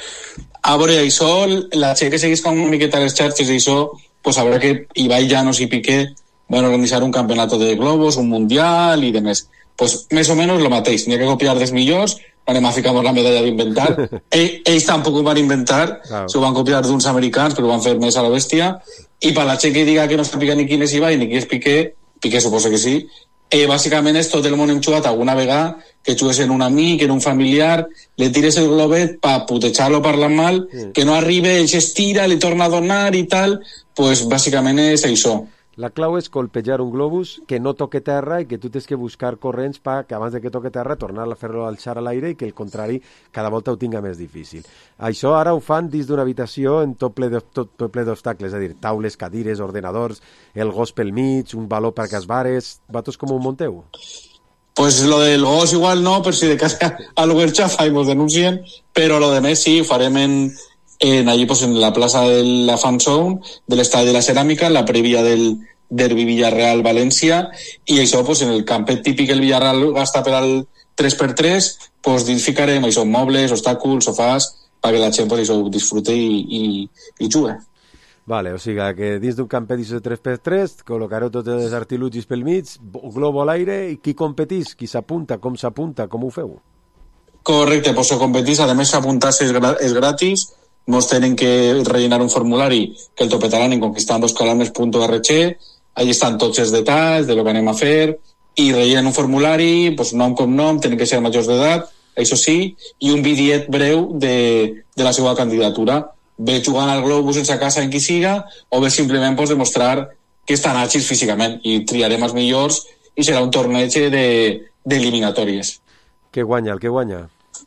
A veure, això, la gent que seguís com una miqueta a les xarxes i això, pues sabrà que Ibai Llanos i Piqué van organitzar un campeonato de globos, un mundial i demés. Pues més o menys lo mateix, n'hi ha que copiar dels millors, anem a ficar la medalla d'inventar. Ells tampoc ho van inventar, s'ho van copiar d'uns americans, però ho van fer més a la bèstia. I per la gent que diga que no sàpiga ni quin és Ibai ni qui és Piqué suposo que sí, bàsicament és tot el món hem jugat alguna vegada, que jugues en un amic, en un familiar, le tires el globet per putejar-lo parlant mal, que no arriba, ell s'estira, li torna a donar i tal, pues bàsicament és això. La clau és colpejar un globus que no toque terra i que tu tens que buscar corrents que abans de que toque terra tornar a fer-lo alçar a l'aire i que el contrari cada volta ho tinga més difícil. Això ara ho fan dins d'una habitació en tot ple d'obstacles, és a dir, taules, cadires, ordenadors, el gos pel mig, un baló per casbares... Vosaltres com ho monteu? Pues lo del gos igual no, per si de casa a lo que chafa i mos denuncien, però lo de més sí, ho farem allí pues en la plaza de la Fan Zone del Estadi de la Ceràmica, en la prèvia del derbi Villarreal-València, i això pues en el campet típic que el Villarreal gasta per al 3x3, pues dins ficarem això, mobles, obstacles, sofàs, perquè la gent pues això ho disfrute i jugue. Vale, o sigui que dins d'un campet de 3x3 col·locareu tots els artilugis pel mig, globo a l'aire, i qui competís, qui s'apunta, com ho feu? Correcte, pues ho competís, a més s'apuntar-se és gratis, nos tienen que rellenar un formulari que el topetaran en conquistandoscalanes.org, ahí están tots els detalls de lo que anem a fer, i rellenen un formulari, pues nom com nom, tenen que ser majors d'edat, això sí, i un bitllet breu de la seva candidatura. Ve jugant al globus sense casa en qui siga, o ve simplement pues, demostrar que estan àgils físicament, i triarem els millors, i serà un torneig d'eliminatòries. Què guanya, el que guanya?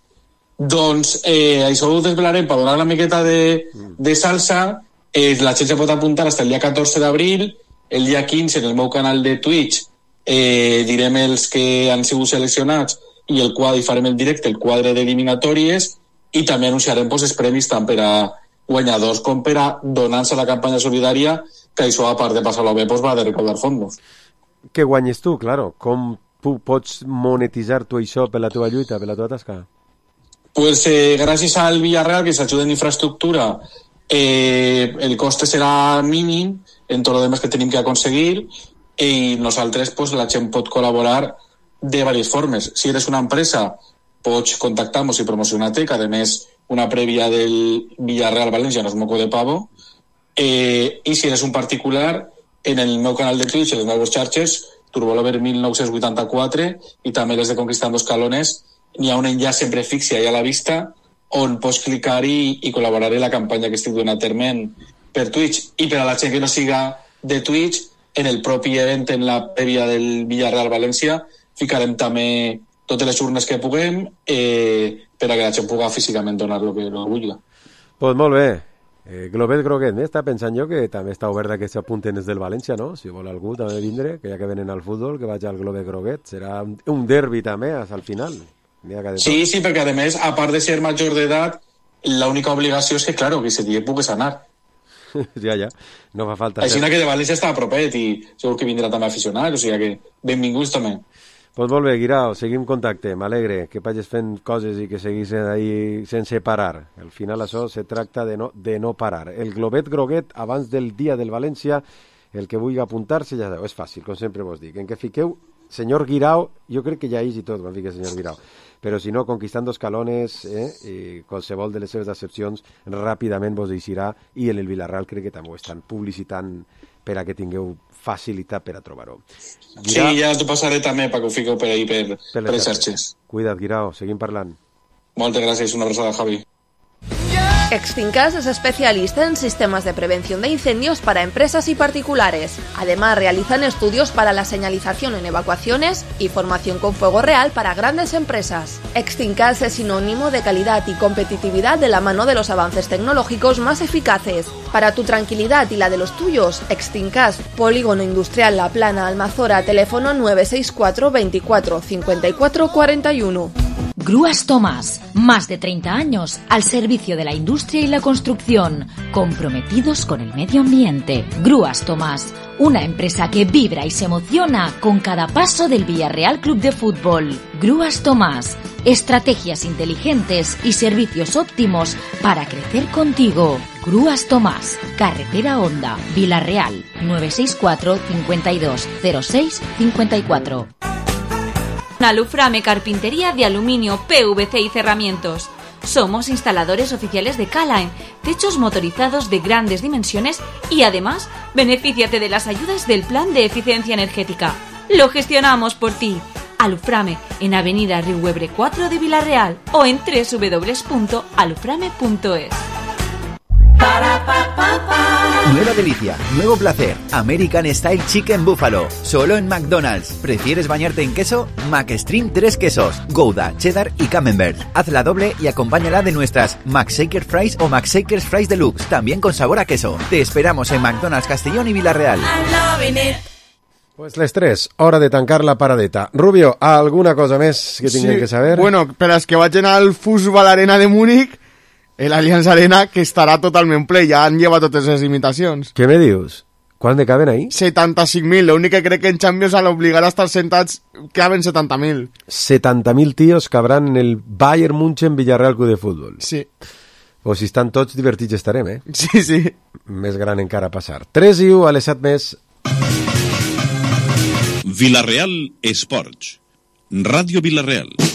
Doncs això ho desvelarem per donar una miqueta de salsa. La gent se pot apuntar fins el dia 14 d'abril. El dia 15 en el meu canal de Twitch direm els que han sigut seleccionats i farem el directe, el quadre d'eliminatòries, i també anunciarem els premis tant per a guanyadors com per a donants a la campanya solidària, que això a part de passar-lo bé va de recaudar fondos. Què guanyes tu, claro? Com tu pots monetitzar tu això per la teva lluita, per la teva tasca? Pues gràcies al Villarreal, que s'ajuda en infraestructura, el coste serà mínim en tot el demás que tenim que aconseguir, i nosaltres pues, la gent pot col·laborar de diverses formes. Si eres una empresa, pots contactar-nos i promocionar-te, que a més una prèvia del Villarreal València no és moco de pavo, i si eres un particular, en el meu canal de Twitch, les meves xarxes, Turbolover 1984, i també les de Conquistando Escalones, n'hi ha un enllaç sempre fix i allà a la vista, on pots clicar-hi i col·laborar en la campanya que estic duent a terme per Twitch. I per a la gent que no siga de Twitch, en el propi event, en la prèvia del Villarreal-València, ficarem també totes les urnes que puguem per a que la gent pugui físicament donar el que vulgui. Pues molt bé. Globet Groguet, està pensant jo que també està oberta que s'apunten des del València, no? Si vol algú també vindre, que ja que venen al futbol, que vaig al Globet Groguet. Serà un derbi també al final. Sí, perquè a més, a part de ser major d'edat, l'única obligació és que, claro, que se t'hi pugues anar. Ja, no fa falta. Així que de València està a propet i segur que vindrà també aficionat, o sigui que benvinguts també. Pues molt bé, Guirao, seguim en contacte, m'alegre que vagis fent coses i que seguis ahí sense parar. Al final això se tracta de no parar. El Globet Groguet, abans del dia del València, el que vulgui apuntar-se, ja sabeu, és fàcil, com sempre vos dic. En què fiqueu, senyor Guirao, jo crec que ja és i tot, quan fiqueu senyor Guirao. Però si no, Conquistando Escalones, i qualsevol de les seves accepcions, ràpidament vos deixirà, i en el Villarreal crec que també ho estan publicitant per a que tingueu facilitat per a trobar-ho. Sí, ja t'ho passaré també perquè ho fiqueu per ahí per les xarxes. Cuida't, Guirao, seguim parlant. Moltes gràcies, una abraçada, Javi. Extinkas es especialista en sistemas de prevención de incendios para empresas y particulares. Además, realizan estudios para la señalización en evacuaciones y formación con fuego real para grandes empresas. Extinkas es sinónimo de calidad y competitividad de la mano de los avances tecnológicos más eficaces. Para tu tranquilidad y la de los tuyos, Extinkas, Polígono Industrial La Plana, Almazora, teléfono 964 24 54 41. Grúas Tomás, más de 30 años al servicio de la industria y la construcción, comprometidos con el medio ambiente. Grúas Tomás, una empresa que vibra y se emociona con cada paso del Villarreal Club de Fútbol. Grúas Tomás, estrategias inteligentes y servicios óptimos para crecer contigo. Grúas Tomás, Carretera Honda, Villarreal, 964 52 06 54. Aluframe Carpintería de aluminio, PVC y cerramientos. Somos instaladores oficiales de K-Line, techos motorizados de grandes dimensiones y además, benefíciate de las ayudas del Plan de Eficiencia Energética. Lo gestionamos por ti. Aluframe en Avenida Riuebre 4 de Villarreal o en www.aluframe.es. Nueva delicia, nuevo placer, American Style Chicken Buffalo, solo en McDonald's. ¿Prefieres bañarte en queso? McStream 3 quesos, Gouda, Cheddar y Camembert. Hazla doble y acompáñala de nuestras McShaker Fries o McShakers Fries Deluxe, también con sabor a queso. Te esperamos en McDonald's Castellón y Villarreal. Pues les 3, hora de tancar la paradeta. Rubio, ¿alguna cosa més que tinguem que saber? Bueno, per als que vagin al Fußball Arena de Múnich, l'Allianz Arena, que estarà totalment ple, ja han llevat totes les limitacions. Què me dius? Quan de caben ahí? 75.000, l'únic que crec que en Champions a l'obligar a estar sentats caben 70.000. 70.000 tios cabran en el Bayern München Villarreal Club de Fútbol. Sí. O si estan tots divertits estarem, Sí, sí. Més gran encara a passar. 3-1 a les 7 més. Villarreal Esports. Ràdio Villarreal.